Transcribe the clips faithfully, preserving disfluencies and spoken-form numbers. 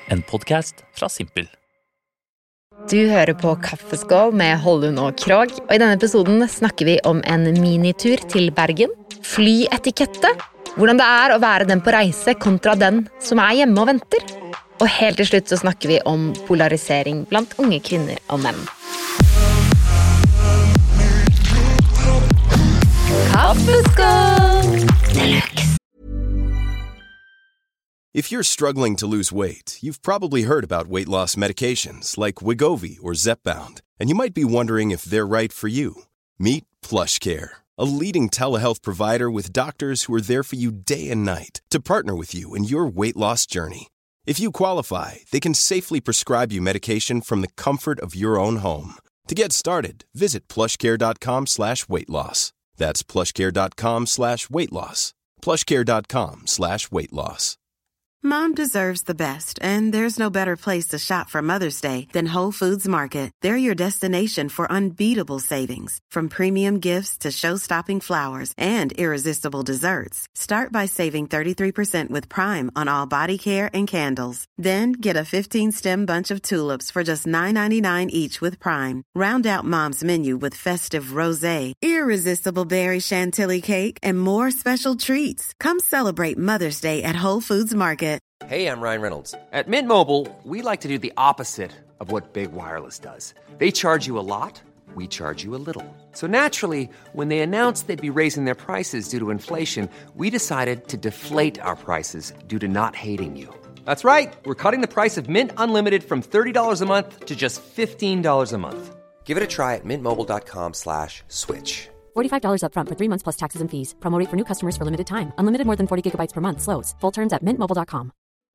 En podcast fra Simpel. Du hører på Kaffeskål med Hollund og Krog, og i denne episoden snakker vi om en minitur til Bergen, flyetikette, hvordan det er å være den på reise kontra den som er hjemme og venter. Og helt til slutt så snakker vi om polarisering blant unge kvinner og menn. Kaffeskål Deluxe. If you're struggling to lose weight, you've probably heard about weight loss medications like Wegovy or Zepbound, and you might be wondering if they're right for you. Meet PlushCare, a leading telehealth provider with doctors who are there for you day and night to partner with you in your weight loss journey. If you qualify, they can safely prescribe you medication from the comfort of your own home. To get started, visit plushcare.com slash weight loss. That's plushcare.com slash weight loss. plushcare.com slash weight loss. Mom deserves the best, and there's no better place to shop for Mother's Day than Whole Foods Market. They're your destination for unbeatable savings, from premium gifts to show-stopping flowers and irresistible desserts. Start by saving thirty-three percent with Prime on all body care and candles. Then get a fifteen-stem bunch of tulips for just nine ninety-nine each with Prime. Round out Mom's menu with festive rosé, irresistible berry chantilly cake, and more special treats. Come celebrate Mother's Day at Whole Foods Market. Hey, I'm Ryan Reynolds. At Mint Mobile, we like to do the opposite of what Big Wireless does. They charge you a lot, we charge you a little. So naturally, when they announced they'd be raising their prices due to inflation, we decided to deflate our prices due to not hating you. That's right. We're cutting the price of Mint Unlimited from thirty dollars a month to just fifteen dollars a month. Give it a try at mintmobile.com slash switch. forty-five dollars up front for three months plus taxes and fees. Promo rate for new customers for limited time. Unlimited more than forty gigabytes per month. Slows full terms at mint mobile dot com.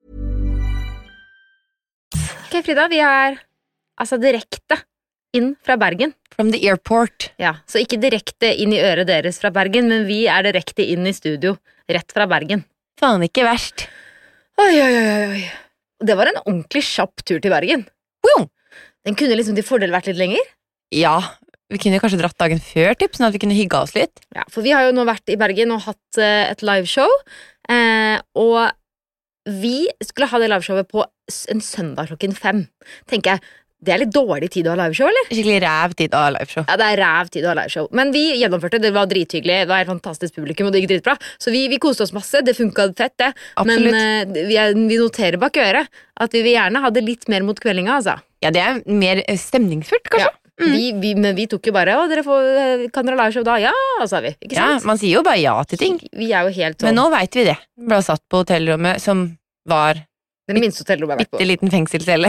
Ok, Frida, vi er altså direkte inn fra Bergen. From the airport. Ja, så ikke direkte inn i øret deres fra Bergen, men vi er direkte inn i studio, rett fra Bergen. Faen ikke verst. Oi, oi, oi, oi. Det var en ordentlig kjapp tur til Bergen. Jo. Den kunne liksom til fordel vært litt lenger. Ja, vi kunne kanskje dratt dagen før, typ, sånn at vi kunne hygge oss litt. Ja, for vi har jo nå vært i Bergen og hatt uh, et liveshow, eh, og vi skulle ha det liveshowet på en søndag klokken fem. Tenker jeg, det er litt dårlig tid å ha liveshow, eller? Skikkelig ræv tid å ha liveshow. Ja, det er ræv tid å ha liveshow. Men vi gjennomførte, det var drithyggelig, det var et fantastisk publikum, og det gikk dritbra. Så vi, vi koste oss masse, det funket fett, det. Absolutt. Men uh, vi, er, vi noterer bak øret at vi vil gjerne ha det litt mer mot kveldinga, altså. Ja, det er mer stemningsfullt, kanskje. Ja. Mm. Vi, vi, men vi tok jo bare, å, dere får, kan dere liveshow da? Ja, sa vi, ikke sant? Ja, man sier jo bare ja til ting. Vi er jo helt sånn. Men nå vet vi det. Vi ble satt på hotellrommet som var den minste hotellrommet jeg har vært på. Bitte liten fengselscelle.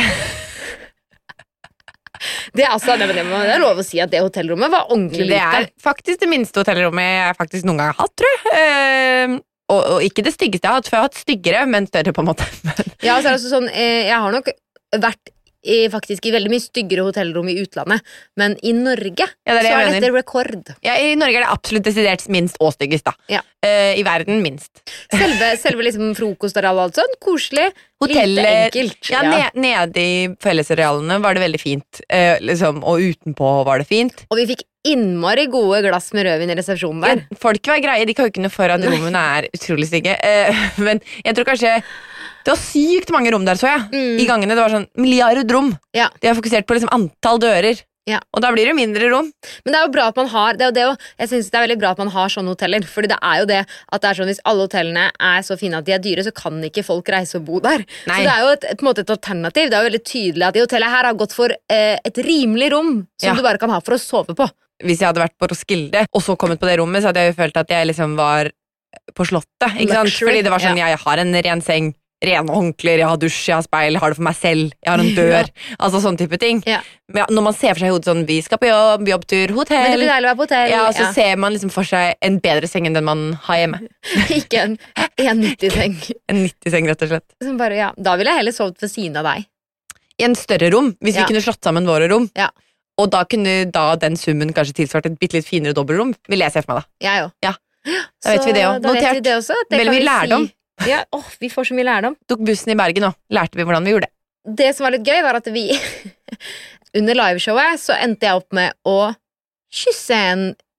Det er altså, det, det er lov å si at det hotellrommet var ordentlig lite. Det er faktisk det minste hotellrommet jeg faktisk noen gang har hatt, tror jeg. Uh, og, og ikke det styggeste jeg har hatt, for jeg har hatt styggere, men større på en måte. Ja, så er det altså sånn, eh, jeg har nok vært i, faktisk i veldig mye styggere hotellrom i utlandet, men i Norge ja, det er det så er mener. dette rekord. Ja, i Norge er det absolutt desidert minst og styggest da. Ja. Uh, I verden minst. Selve, selve liksom frokostareal og alt sånn, koselig, hotellet, lite enkelt. Ja, ja. Ned, nede i fellesarealene var det veldig fint, uh, liksom, og utenpå var det fint. Og vi fikk innmari gode glass med rødvin i resepsjonen der. Ja, folk var greie, de kan jo ikke noe for at rommene er utrolig stygge, uh, men jeg tror kanskje det var sykt mange rom der, så jeg. Mm. I gangene, det var sånn milliard rom. Ja. De har fokusert på liksom antall dører. Ja. Og da blir det mindre rom. Men det er jo bra at man har, det er jo det jo, jeg synes det er veldig bra at man har sånne hoteller, fordi det er jo det at det er sånn, hvis alle hotellene er så fine at de er dyre, så kan ikke folk reise og bo der. Nei. Så det er jo et, et, på en måte et alternativ. Det er jo veldig tydelig at de hotellet her har gått for eh, et rimelig rom, som ja. Du bare kan ha for å sove på. Hvis jeg hadde vært på Roskilde, og så kommet på det rommet, så hadde jeg jo følt at jeg liksom var på slottet, ikke sant? Fordi det var sånn, ja. Jeg har en ren seng, rene håndklær, jeg har dusj, jeg har speil, jeg har det for meg selv, jeg har en dør, ja. Altså sånne type ting. Ja. Men når man ser for seg i hodet sånn, vi skal på jobb, jobbtur, hotell, men det blir deilig å være på hotell. Ja, så ja. Ser man liksom for seg en bedre seng enn den man har hjemme. Ikke en, en nitti-seng. En nitti-seng, rett og slett. Som bare, ja. Da ville jeg heller sovet ved siden av deg. I en større rom, hvis ja. Vi kunne slått sammen våre rom. Ja. Og da kunne da den summen kanskje tilsvart et bitte litt finere dobbeltrom, vil jeg se for meg da. Jeg jo. Ja. Da vet vi det også. Da vet vi det også. Det Vel, vi lærdom. Si. Ja, åh, vi får så mye lærdom. Tok bussen i Bergen og lærte vi hvordan vi gjorde det. Det som var litt gøy var at vi under liveshowet så endte jeg opp med å kysse en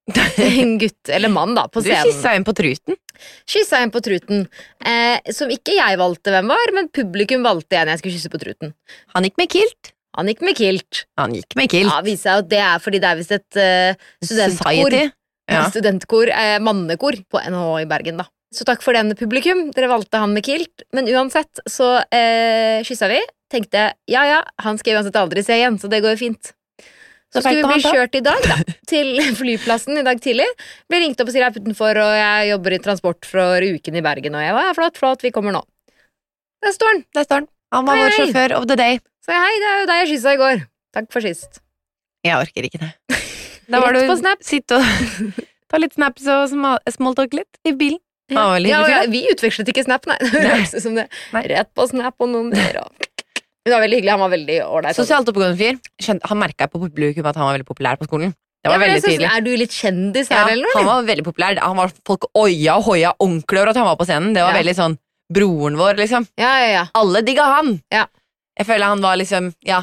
En gutt, eller mann da, på scenen. Du kysset inn på truten. Kysset inn på truten. Eh, som ikke jeg valgte hvem var, men publikum valgte en jeg skulle kysse på truten. Han gikk med kilt. Han gikk med kilt. Han gikk med kilt. Ja, viser seg at det er fordi det er vist et uh, studentkor. Ja. Studentkor, eh, mannekor på N H H i Bergen da. Så takk for den publikum, dere valgte han med kilt. Men uansett så eh, kysset vi. Tenkte, ja ja, han skal uansett aldri se igjen, så det går jo fint. Så skulle vi bli kjørt i dag da, til flyplassen i dag tidlig. Ble ringt opp og sier jeg er utenfor, og jeg jobber i transport for uken i Bergen. Og jeg var, ja, flott, flott, vi kommer nå. Der står han. Der står han. Han var hei, vår sjåfør of the day. Så hei, det er jo deg jeg kysset i går. Takk for sist. Jeg orker ikke det. Da var du sitte og ta litt snaps og smalltalk litt i bilen. Ja, ja, ja, vi utvekslet ikke snap, nei. Det høres ut som det. Rett på snap og noen mer og... Det var veldig hyggelig, han var veldig ordentlig. Sosialt oppegående fyr. Skjønte, han merket på publikum at han var veldig populær på skolen. Det var ja, veldig tydelig. Er du litt kjendis her, ja, eller noe? Han var veldig populær. Han var, folk oia og hoia ordentlig over at han var på scenen. Det var ja. veldig sånn broren vår, liksom. Ja, ja, ja. Alle digga han. Ja. Jeg føler han var liksom, ja,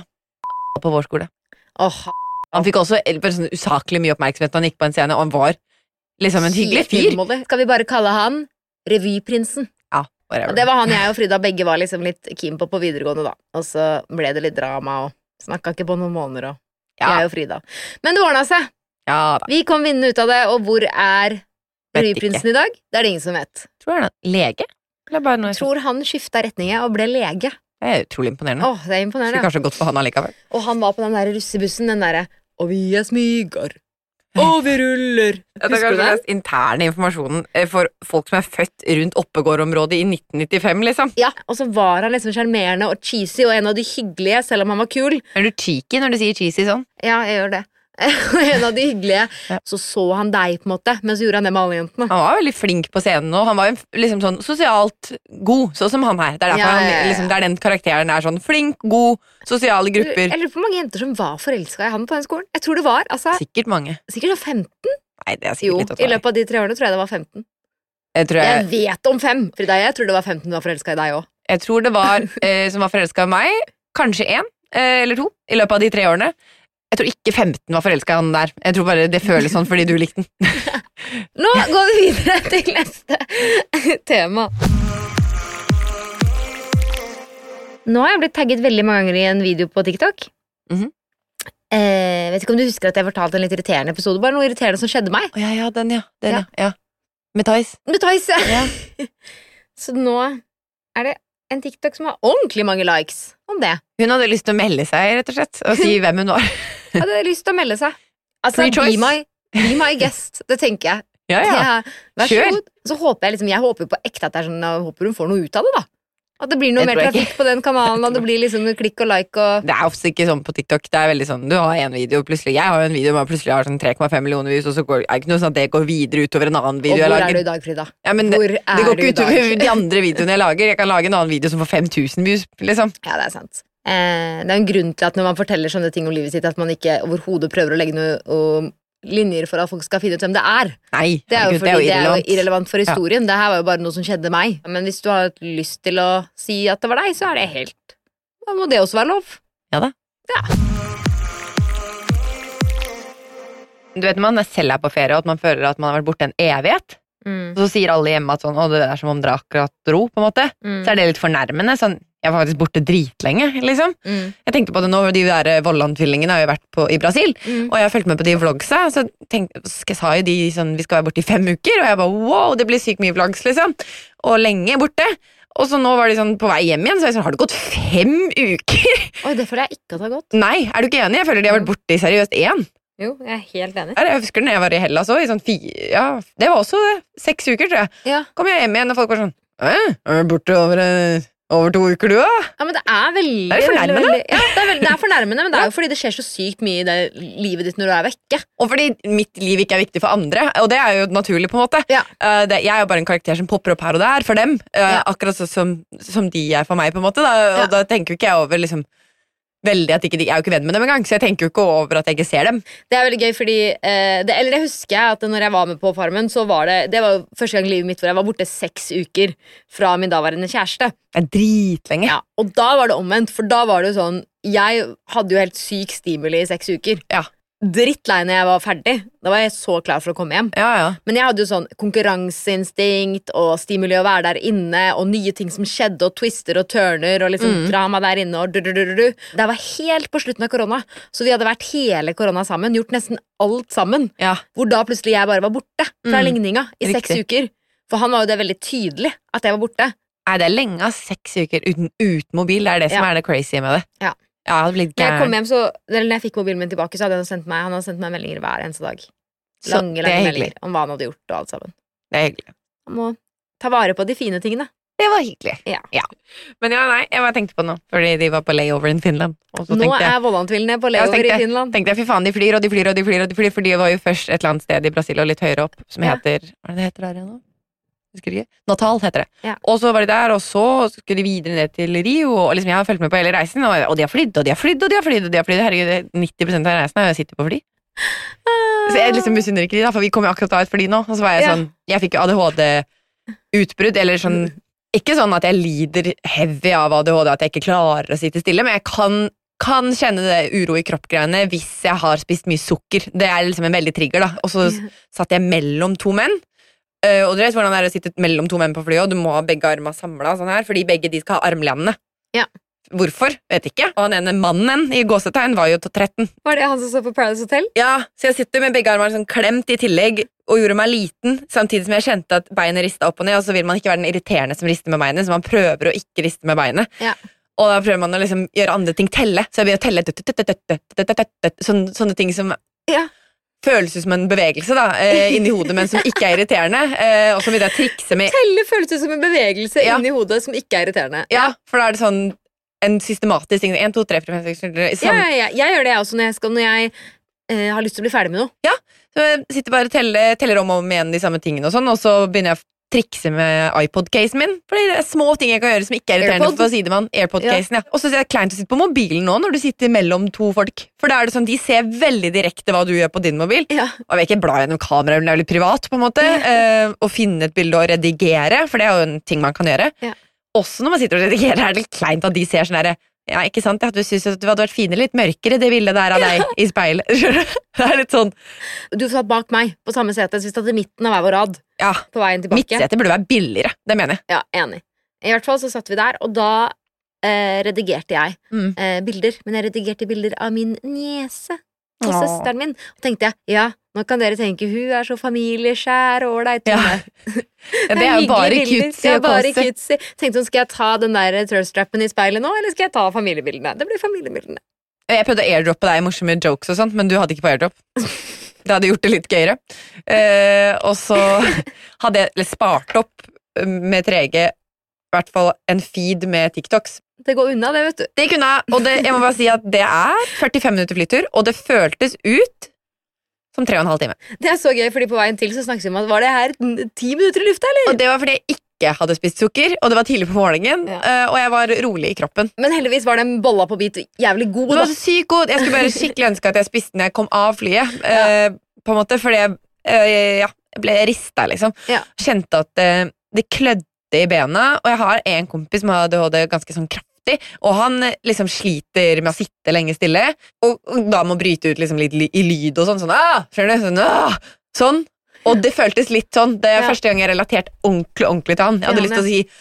på vår skole. Oh. Han fikk også sånn usaklig mye oppmerksomhet når han gikk på en scene, og han var liksom en hyggelig fyr. Skal vi bare kalle han Revyprinsen? Og det var han, jeg og Frida begge var liksom litt keen på på videregående da. Og så ble det litt drama og snakket ikke på noen måneder og ja. Jeg og Frida. Men det ordnet seg. Ja, da. Vi kom vinnende ut av det, og hvor er Revyprinsen i dag? Det er det ingen som vet. Tror han er lege? Eller bare noe Tror han skiftet retning og ble lege. Det er utrolig imponerende. Åh, det er imponerende. Skulle kanskje gått for han allikevel. Og han var på den der russebussen, den der, og vi er smygar. Og vi ruller. Ja, det er kanskje den interne informasjonen for folk som er født rundt Oppegård-området i nitten nittifem, liksom. Ja, og så var han liksom charmerende og cheesy og en av de hyggelige, selv om han var kul. Er du cheeky når du sier cheesy sånn? Ja, jeg gjør det. Og en av de hyggelige, ja. Så så han deg på en måte, men så gjorde han det med alle jentene. Han var veldig flink på scenen, og han var liksom sånn sosialt god, sånn som han her. Det er derfor ja, ja, ja. Han, liksom, det er den karakteren er sånn flink, god, sosiale grupper. Eller hvor mange jenter som var forelsket i han på den skolen? Jeg tror det var, altså. Sikkert mange. Sikkert femten? Nei, det er sikkert jo, litt å ta. I løpet av de tre årene tror jeg det var femten. Jeg, tror jeg... jeg vet om fem, for jeg tror det var femten som var forelsket i deg også. Jeg tror det var eh, som var forelsket i meg, kanskje en eh, eller to, i løpet av de tre årene. Jeg tror ikke femten var forelsket i han der. Jeg tror bare det føles sånn fordi du likte den. Nå går vi videre til neste tema. Nå har jeg blitt tagget veldig mange ganger i en video på TikTok. Mm-hmm. eh, vet ikke om du husker at jeg fortalte en litt irriterende episode. Bare noe irriterende som skjedde meg. Oh, ja, ja, den, ja. Den, ja. ja. Med Thais. Med Thais, ja. Så nå er det en TikTok som har ordentlig mange likes om det. Hun hadde lyst til å melde seg, rett og slett, og si hvem hun var. Hadde lyst til å melde seg. Altså, be my, be my guest, det tenker jeg. Ja, ja. Vær så god. Så håper jeg liksom, jeg håper på ekte at det er sånn, jeg håper hun får noe ut av det da. At det blir noe mer trafikk på den kanalen, og det blir liksom klikk og like og... Det er ofte ikke sånn på TikTok, det er veldig sånn, du har en video, plutselig, jeg har jo en video, man plutselig har sånn tre komma fem millioner views, og så går, er det ikke noe sånn at det går videre utover en annen video jeg lager. Og hvor er du i dag, Frida? Ja, men det, det går ikke utover de andre videoene jeg lager, jeg kan lage en annen video som får fem tusen views, liksom. Ja, det er sant. Eh, det er en grunn til at når man forteller sånne ting om livet sitt, at man ikke overhodet prøver å legge noe og linjer for at folk skal finne ut hvem det er. Nei, det er jo Gud, fordi det er jo irrelevant. irrelevant. Det er jo irrelevant for historien. Ja. Det her var jo bare noe som skjedde meg. Men hvis du har lyst til å si at det var deg, så er det helt... Da må det også være lov. Ja da. Ja. Du vet, man selv er på ferie, og at man føler at man har vært borte en evighet. Mm. Så sier alle hjemme at sånn, å, det er som om dere akkurat dro, på en måte. Mm. Så er det litt fornærmende, sånn, jeg var faktisk borte dritlenge, liksom. Mm. Jeg tenkte på det nå, de der Vollan-tvillingene har jo vært på, i Brasil, mm. og jeg har følt med på de vlogsa, så tenkte, så sa jo de sånn, vi skal være borte i fem uker, og jeg bare, wow, det blir sykt mye vlogs, liksom. Og lenge borte. Og så nå var de sånn på vei hjem igjen, så jeg sånn, har det gått fem uker? Oi, det føler jeg ikke at det har gått. Nei, er du ikke enig? Jeg føler de har vært borte i seriøst én. Jo, jeg er helt enig. Jeg husker når jeg var i Hellas også, i sånn fire, ja, det var også seks uker, tror jeg. Ja. Kom jeg hjem igjen, og folk var sånn, øh, er du borte over, over to uker, du, da? Ja, men det er veldig... Det er fornærmende. Veldig, ja, det er, veldig, det er fornærmende, men det er jo fordi det skjer så sykt mye i det livet ditt når du er vekke. Og fordi mitt liv ikke er viktig for andre, og det er jo naturlig på en måte. Ja. Uh, det, jeg er jo bare en karakter som popper opp her og der for dem, uh, ja. Akkurat så, som, som de er for meg, på en måte, da, og ja. Da tenker jo ikke jeg over, liksom, veldig at ikke, jeg er jo ikke venn med dem engang, så jeg tenker jo ikke over at jeg ikke ser dem. Det er veldig gøy, fordi eh, det, eller det husker jeg at når jeg var med på Farmen, så var det, det var første gang i livet mitt hvor jeg var borte seks uker fra min daværende kjæreste. Det er dritlenge. Ja, og da var det omvendt, for da var det jo sånn, jeg hadde jo helt syk stimuli i seks uker. Ja. drittlei når jeg var ferdig. Da var jeg så klar for å komme hjem. Ja, ja. Men jeg hadde jo sånn konkurranseinstinkt og stimuli å være der inne, og nye ting som skjedde, og twister og turner, og liksom mm. drama der inne, og du, du, du, du. Det var helt på slutten av korona, så vi hadde vært hele korona sammen, gjort nesten alt sammen. Ja. Hvor da plutselig jeg bare var borte fra mm. ligninga i Riktig. seks uker. For han var jo det veldig tydelig at jeg var borte. Nei, det er lenge av seks uker uten, uten mobil. Det er det som ja. er det crazy med det. Ja. Ja, jeg hadde blitt gæren. Når jeg kom hjem, så, eller når jeg fikk mobilen min tilbake, så hadde han sendt meg, han hadde sendt meg meldinger hver eneste dag. Lange, lange meldinger om hva han hadde gjort og alt sammen. Det er hyggelig. Han må ta vare på de fine tingene. Det var hyggelig. Ja. ja. Men ja, nei, jeg bare tenkte på noe, fordi de var på layover i Finland. Og så Nå jeg, er Vollan-tvillene på layover tenkte, i Finland. Tenkte jeg, fy faen, de flyr, og de flyr, og de flyr, og de flyr, for de var jo først et eller annet sted i Brasil, og litt høyere opp, som ja. heter, hva er det det heter der igjen nå? Husker ikke? Natal heter det. Ja. Og så var de der, og så skulle de videre ned til Rio, og liksom jeg har følt med på hele reisen, og, og de har flydd, og de har flydd, og de har flydd, og de har flydd, herregud, nitti prosent av reisen har jeg sittet på fly. Så jeg liksom misunner ikke de da, for vi kom jo akkurat av et fly nå, og så var jeg ja. sånn, jeg fikk jo A D H D-utbrudd, eller sånn, ikke sånn at jeg lider heavy av A D H D, at jeg ikke klarer å sitte stille, men jeg kan, kan kjenne det uro i kroppgreiene hvis jeg har spist mye sukker. Det er liksom en veldig trigger da, og så satt jeg mellom to menn. Uh, og du vet hvordan det er å sitte mellom to menn på flyet, og du må ha begge armene samlet sånn her, fordi begge de skal ha armlenene. Ja. Hvorfor? Vet ikke. Og han ene mannen i gåsetegn var jo tretten. Var det han som så på Paradise Hotel? Ja, så jeg sitter med begge armene sånn klemt i tillegg, og gjorde meg liten, samtidig som jeg kjente at beinet ristet opp og ned, og så vil man ikke være den irriterende som rister med beinet, så man prøver å ikke riste med beinet. Ja. Og da prøver man å liksom gjøre andre ting, telle, så jeg begynner å telle, sånne, sånne ting som... Ja. Føles ut som en bevegelse da, eh, inni hodet, men som ikke er irriterende, eh, og som vil da trikse med... Telle føles ut som en bevegelse ja. inni hodet som ikke er irriterende. Ja, for da er det sånn en systematisk ting. en, to, tre, fire, fem, seks, sju, ja, ja, ja. Jeg gjør det også når jeg, skal, når jeg eh, har lyst til å bli ferdig med noe. Ja, så jeg sitter bare og teller, teller om og om igjen de samme tingene og sånn, og så begynner jeg å trikse med iPod-casen min, fordi det er små ting jeg kan gjøre som ikke er irriterende. Airpod? For å si det man, Airpod-casen, ja. ja. Og så er det kleint å sitte på mobilen nå når du sitter mellom to folk, for da er det sånn, de ser veldig direkte hva du gjør på din mobil, ja. og jeg vil ikke bla gjennom kamera, det er veldig privat på en måte, uh, og finne et bilde og redigere, for det er jo en ting man kan gjøre. Ja. Også når man sitter og redigerer, er det kleint at de ser sånn der, ja, ikke sant, at du synes at du hadde vært finere, litt mørkere det bildet der av deg i speilet. Det er litt sånn. Du satt bak meg på samme sete, så vi satt i midten av hver vår rad. Ja, på veien tilbake. Midtsete burde være billigere, det mener jeg. Ja, enig. I hvert fall så satt vi der, og da eh, redigerte jeg mm. eh, bilder, men jeg redigerte bilder av min niese og Åh. søsteren min, og tenkte jeg, ja, nå kan dere tenke, hun er så familieskjær og ålreit. Ja. Ja, det er jo bare cutesy og kosy. Tenkte hun, skal jeg ta den der thirst-strappen i speilet nå, eller skal jeg ta familiebildene? Det blir familiebildene. Jeg prøvde å airdroppe deg morsomme jokes og sånt, men du hadde ikke på airdrop. Det hadde gjort det litt gøyere. Uh, og så hadde jeg spart opp med tre G i hvert fall en feed med TikToks. Det går unna det, vet du. Det gikk unna, og det, jeg må bare si at det er førtifem minutter flytur, og det føltes ut som tre og en halv time. Det er så gøy, fordi på veien til så snakket vi om at var det her ti minutter i lufta, eller? Og det var fordi jeg ikke hadde spist sukker, og det var tidlig på morgenen, ja. og jeg var rolig i kroppen. Men heldigvis var den bolla på bit jævlig god. Den var så sykt god. Jeg skulle bare skikkelig ønske at jeg spiste når jeg kom av flyet, ja. uh, på en måte, fordi jeg, uh, ja, jeg ble ristet, liksom. Ja. Kjente at uh, det klødde i bena, og jeg har en kompis som hadde A D H D ganske sånn kraftig, og han liksom sliter med å sitte lenge stille, og, og da må bryte ut liksom litt i lyd og sånn, sånn, ah, skjønner du, sånn, ah, sånn, og det føltes litt sånn, det er ja. første gang jeg relatert ordentlig, ordentlig til han, jeg hadde ja, lyst til å si,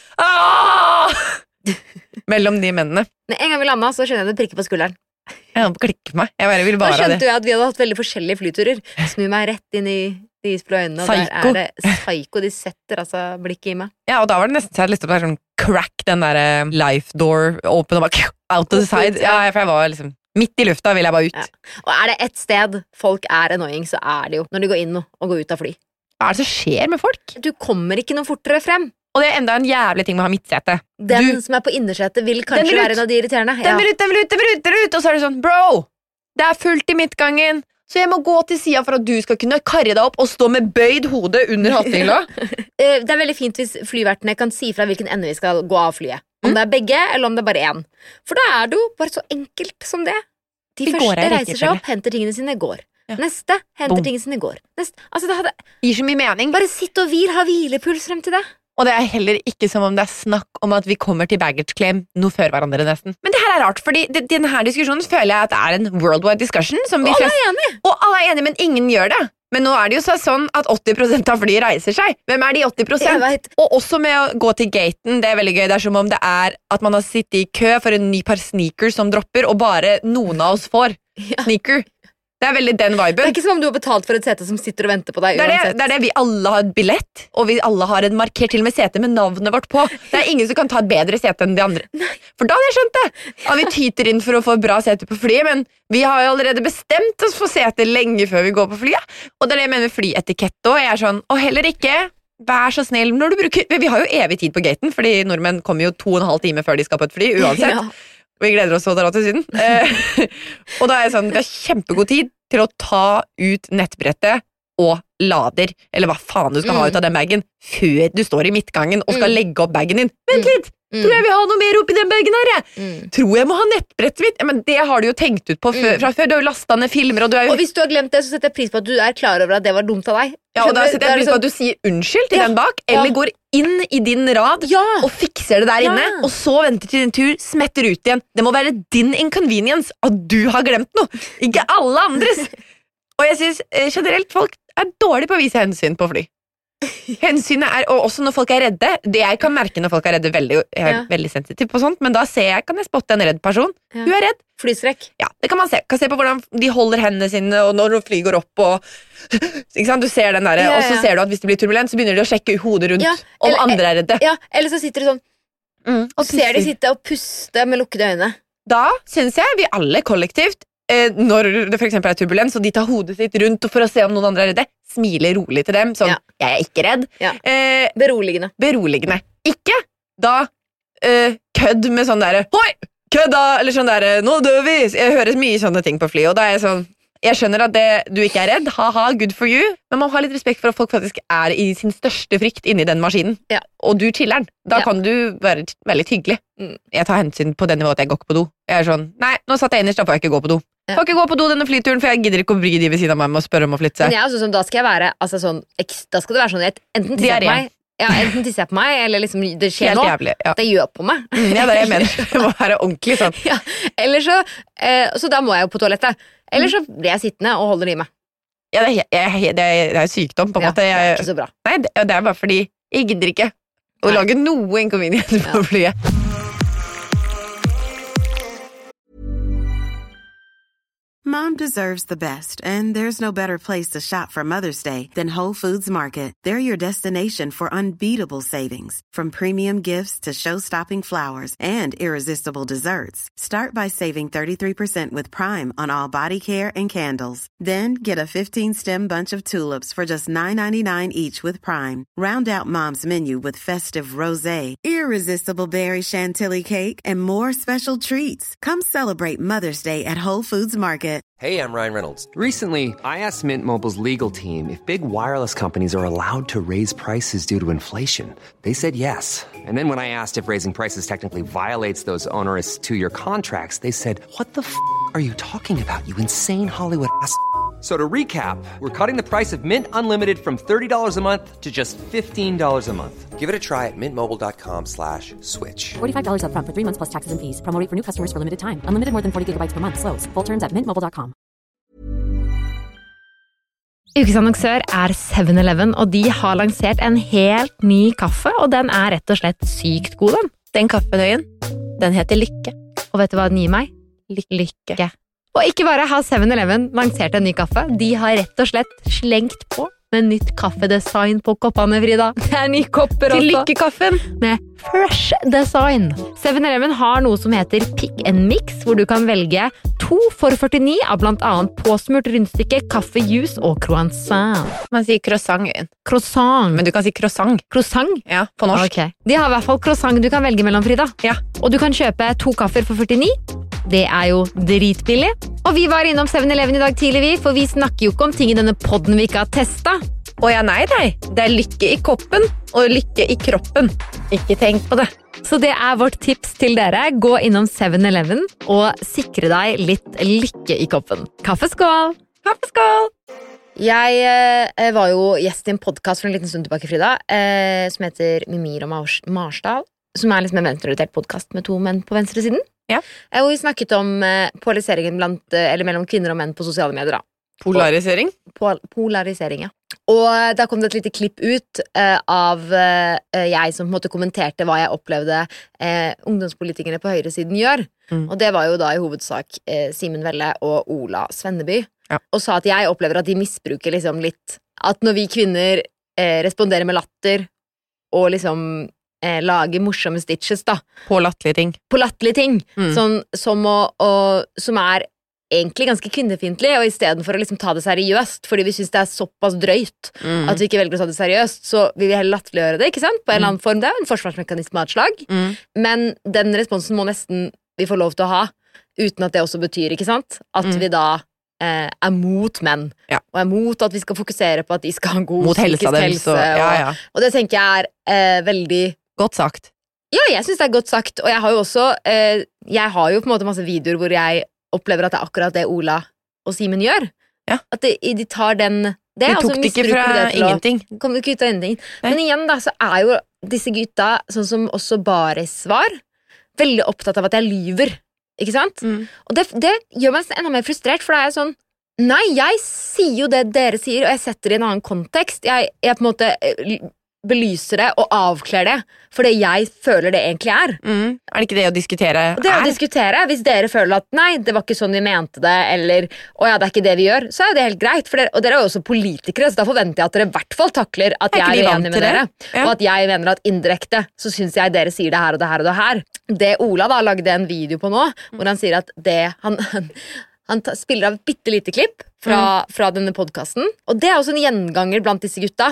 ah, mellom de mennene. Men en gang vi landet, så kjenner jeg det prikker på skulderen. Jeg hadde klikke på meg, jeg bare ville bare det. Da skjønte det. jeg at vi hadde hatt veldig forskjellige flyturer, snu meg rett inn i de isblå øynene, og psycho. Der er det psyko, de setter altså blikket i meg. Ja, og da var det nesten så jeg hadde lyst til å sånn, crack den der uh, life door, open og bare out of the side. Ja, for jeg var liksom, midt i lufta vil jeg bare ut. Ja. Og er det ett sted folk er annoying, så er det jo når de går inn og går ut av fly. Hva er det som skjer med folk? Du kommer ikke noe fortere frem. Og det er enda en jævlig ting med å ha midtsete. Den du, som er på innersetet vil kanskje være en av de irriterende. Den vil ut, den vil ut, den vil ut, den vil ut, og så er det sånn, bro, det er fullt i midtgangen. Så jeg må gå til siden for at du skal kunne karre deg opp og stå med bøyd hode under hattehylla. Det er veldig fint hvis flyvertene kan si fra hvilken ende vi skal gå av flyet. Om mm. det er begge, eller om det er bare én. For da er det jo bare så enkelt som det. De vi første reiser seg opp, henter tingene sine, går. Ja. Neste henter Boom. tingene sine, går. Neste, altså det hadde... Gir så mye mening. Bare sitt og hvil, ha hvilepuls frem til det. Og det er heller ikke som om det er snakk om at vi kommer til baggage claim noe før hverandre nesten. Men det her er rart, fordi det, denne diskusjonen føler jeg at det er en worldwide discussion. Som vi og alle er enige. Og alle er enige, men ingen gjør det. Men nå er det jo sånn at åtti prosent av fly reiser seg. Hvem er de åtti prosent? Og også med å gå til gaten, det er veldig gøy. Det er som om det er at man har sittet i kø for en ny par sneakers som dropper, og bare noen av oss får ja. sneaker. Det er veldig den viben. Det er ikke som om du har betalt for et sete som sitter og venter på deg. Det er det, det er det, vi alle har et billett, og vi alle har en markert til og med sete med navnet vårt på. Det er ingen som kan ta et bedre sete enn de andre. Nei. For da hadde jeg skjønt det. Ja, vi tyter inn for å få bra sete på flyet, men vi har jo allerede bestemt oss for sete lenge før vi går på flyet. Og det er det jeg mener med flyetikett også. Jeg er sånn, og heller ikke, vær så snill når du bruker, vi har jo evig tid på gaten, fordi nordmenn kommer jo to og en halv time før de skal på et fly, uansett. Ja. Vi gleder oss så til å dra til Syden. Og da er jeg sånn, vi har kjempegod tid til å ta ut nettbrettet og lader, eller hva faen du skal mm. ha ut av den bagen, før du står i midtgangen og skal mm. legge opp bagen din. Vent litt! Mm. Tror jeg vi har noe mer oppi den bagen her, jeg? Mm. Tror jeg må ha nettbrettet mitt? Ja, men det har du jo tenkt ut på før, mm. fra før. Du har jo lastet ned filmer, og du er jo... Og hvis du har glemt det, så setter jeg pris på at du er klar over at det var dumt av deg. Ja, og da setter jeg pris på at du sier unnskyld til ja. den bak, eller ja. går inn i din rad ja. og fikser det der inne, ja. og så venter til din tur, smetter ut igjen. Det må være din inconvenience at du har glemt noe, ikke alle andres. Og jeg synes eh, generelt folk er dårlig på å vise hensyn på fly. Hensynet er, og også når folk er redde, det jeg kan merke når folk er redde, veldig, jeg er ja. veldig sensitiv på sånt, men da ser jeg, kan jeg spotte en redd person. Ja. Du er redd. Flystrekk. Ja, det kan man se. Kan se på hvordan de holder hendene sine, og når fly går opp, og ikke sant, du ser den der, ja, ja. og så ser du at hvis det blir turbulent, så begynner de å sjekke hodet rundt, ja, eller, om andre er redde. Ja, eller så sitter de sånn, mm, og, og ser de sitte og puste med lukkede øyne. Da synes jeg vi alle kollektivt, eh, når det for eksempel er turbulens, og de tar hodet sitt rundt for å se om noen andre er redde, smiler rolig til dem, sånn, ja. jeg er ikke redd. Ja. Eh, beroligende. Beroligende. Ikke da eh, kødd med sånn der, hoi, kødd da, eller sånn der, nå dør vi. Jeg hører mye sånne ting på fly, og da er jeg sånn, jeg skjønner at det, du ikke er redd, haha, good for you, men man har litt respekt for at folk faktisk er i sin største frykt inni den maskinen, ja. og du chiller den. Da ja. kan du være veldig hyggelig. Mm. Jeg tar hensyn på den nivået at jeg går ikke på do. Jeg er sånn, nei, nå satt jeg innerst, da får jeg ikke gå på do. Jeg får ikke gå på do denne flyturen, for jeg gidder ikke å bry de ved siden av meg med å spørre om å flytte seg. Men jeg er også sånn, da skal jeg være, altså sånn, da skal det være sånn, enten tisser jeg på meg, ja, enten tisser jeg på meg, eller liksom, det skjer Helt nå, jævlig, ja. det gjør på meg. Mm, ja, det er jeg mener, det må være ordentlig sånn. Ja, eller så, eh, så da må jeg jo på toalettet, eller så blir jeg sittende og holder i meg. Ja, det er, jeg, det er, det er sykdom, på en ja, måte. Jeg, det er ikke så bra. Nei, det, det er bare fordi jeg gidder ikke å nei. lage noe inconvenience ja. på flyet. Mom deserves the best, and there's no better place to shop for Mother's Day than Whole Foods Market. They're your destination for unbeatable savings, from premium gifts to show-stopping flowers and irresistible desserts. Start by saving thirty-three percent with Prime on all body care and candles. Then get a fifteen-stem bunch of tulips for just nine ninety-nine each with Prime. Round out Mom's menu with festive rosé, irresistible berry chantilly cake, and more special treats. Come celebrate Mother's Day at Whole Foods Market. Hey, I'm Ryan Reynolds. Recently, I asked Mint Mobile's legal team if big wireless companies are allowed to raise prices due to inflation. They said yes. And then when I asked if raising prices technically violates those onerous two-year contracts, they said, what the f*** are you talking about, you insane Hollywood ass f- So to recap, we're cutting the price of Mint Unlimited from thirty dollars a month to just fifteen dollars a month. Give it a try at mintmobile.com slash switch. forty-five dollars up front for three months plus taxes and fees. Promo rate for new customers for limited time. Unlimited more than forty gigabytes per month. Slows full terms at mint mobile dot com. Ukes annonsør er seven eleven, og de har lansert en helt ny kaffe, og den er rett og slett sykt god, den. Den kaffenøyen, den heter Lykke. Og vet du hva den gir meg? Lykke. Og ikke bare har seven eleven lansert en ny kaffe, de har rett og slett slengt på med nytt kaffedesign på koppene, Frida. Det er nye kopper også. Til Lykkekaffen. Med fresh design. seven eleven har noe som heter Pick and Mix, hvor du kan velge to for førtini av blant annet påsmurt rundstykke, kaffe, juice og croissant. Man sier croissant. Croissant. Men du kan si croissant. Croissant? Ja, på norsk. Okay. De har i hvert fall croissant du kan velge mellom, Frida. Ja. Og du kan kjøpe to kaffer for førtini. Det er jo dritbillig. Og vi var innom seven eleven i dag tidlig, vi, for vi snakker jo ikke om ting i denne podden vi ikke har testet. Å ja, nei, nei. Det er lykke i koppen og lykke i kroppen. Ikke tenk på det. Så det er vårt tips til dere. Gå innom seven eleven og sikre deg litt lykke i koppen. Kaffeskål! Kaffeskål! Jeg eh, var jo gjest i en podcast for en liten stund tilbake, Frida, eh, som heter Mimir og Mars Marsdal, som er liksom en venstreorientert podcast med to menn på venstresiden. Ja. Eh, og vi snakket om eh, polariseringen blant, eh, eller mellom kvinner og menn på sosiale medier da. Polarisering? Pol polarisering, ja. Og da kom det et lite klipp ut uh, av uh, jeg som på en måte kommenterte hva jeg opplevde uh, ungdomspolitikerne på høyresiden gjør. Mm. Og det var jo da i hovedsak uh, Simen Velle og Ola Svenneby. Ja. Og sa at jeg opplever at de misbruker liksom litt at når vi kvinner uh, responderer med latter og liksom uh, lager morsomme stitches da. På latterlige ting. På latterlige ting. Mm. Sånn, som, å, og, som er egentlig ganske kvinnefiendtlig, og i stedet for å liksom ta det seriøst, fordi vi synes det er såpass drøyt mm. at vi ikke velger å ta det seriøst, så vil vi heller latterliggjøre det, ikke sant? På en eller annen form, det er en forsvarsmekanisme av et slag, mm. men den responsen må nesten vi få lov til å ha, uten at det også betyr, ikke sant? At mm. vi da eh, er mot menn, ja. Og er mot at vi skal fokusere på at de skal ha god mot psykisk helse, helse, så, ja, ja. Og, og det tenker jeg er eh, veldig godt sagt. Ja, jeg synes det er godt sagt, og jeg har jo også eh, jeg har jo på en måte masse videoer hvor jeg opplever at det er akkurat det Ola og Simen gjør. Ja. At de, de tar den det, de tok det ikke fra det ingenting. Kom det ikke ut av ingenting. Nei. Men igjen da, så er jo disse gutta, sånn som også Baris var, veldig opptatt av at jeg lyver. Ikke sant? Mm. Og det, det gjør meg enda mer frustrert, for det er sånn, nei, jeg sier jo det dere sier, og jeg setter det i en annen kontekst. Jeg, jeg på en måte belyser det og avkler det for det jeg føler det egentlig er. Mm. Er det ikke det å diskutere? Det er å diskutere. Hvis dere føler at nei, det var ikke sånn vi mente det, eller å ja, det er ikke det vi gjør, så er det helt greit. For dere, og dere er jo også politikere, så da forventer jeg at dere i hvert fall takler at jeg er uenig med dere. Ja. Og at jeg mener at indirekte så synes jeg dere sier det her og det her og det her. Det Ola da lagde en video på nå, hvor han sier at det han, han Han spiller av et bitte lite klipp fra, mm. fra denne podcasten, og det er også en gjenganger blant disse gutta.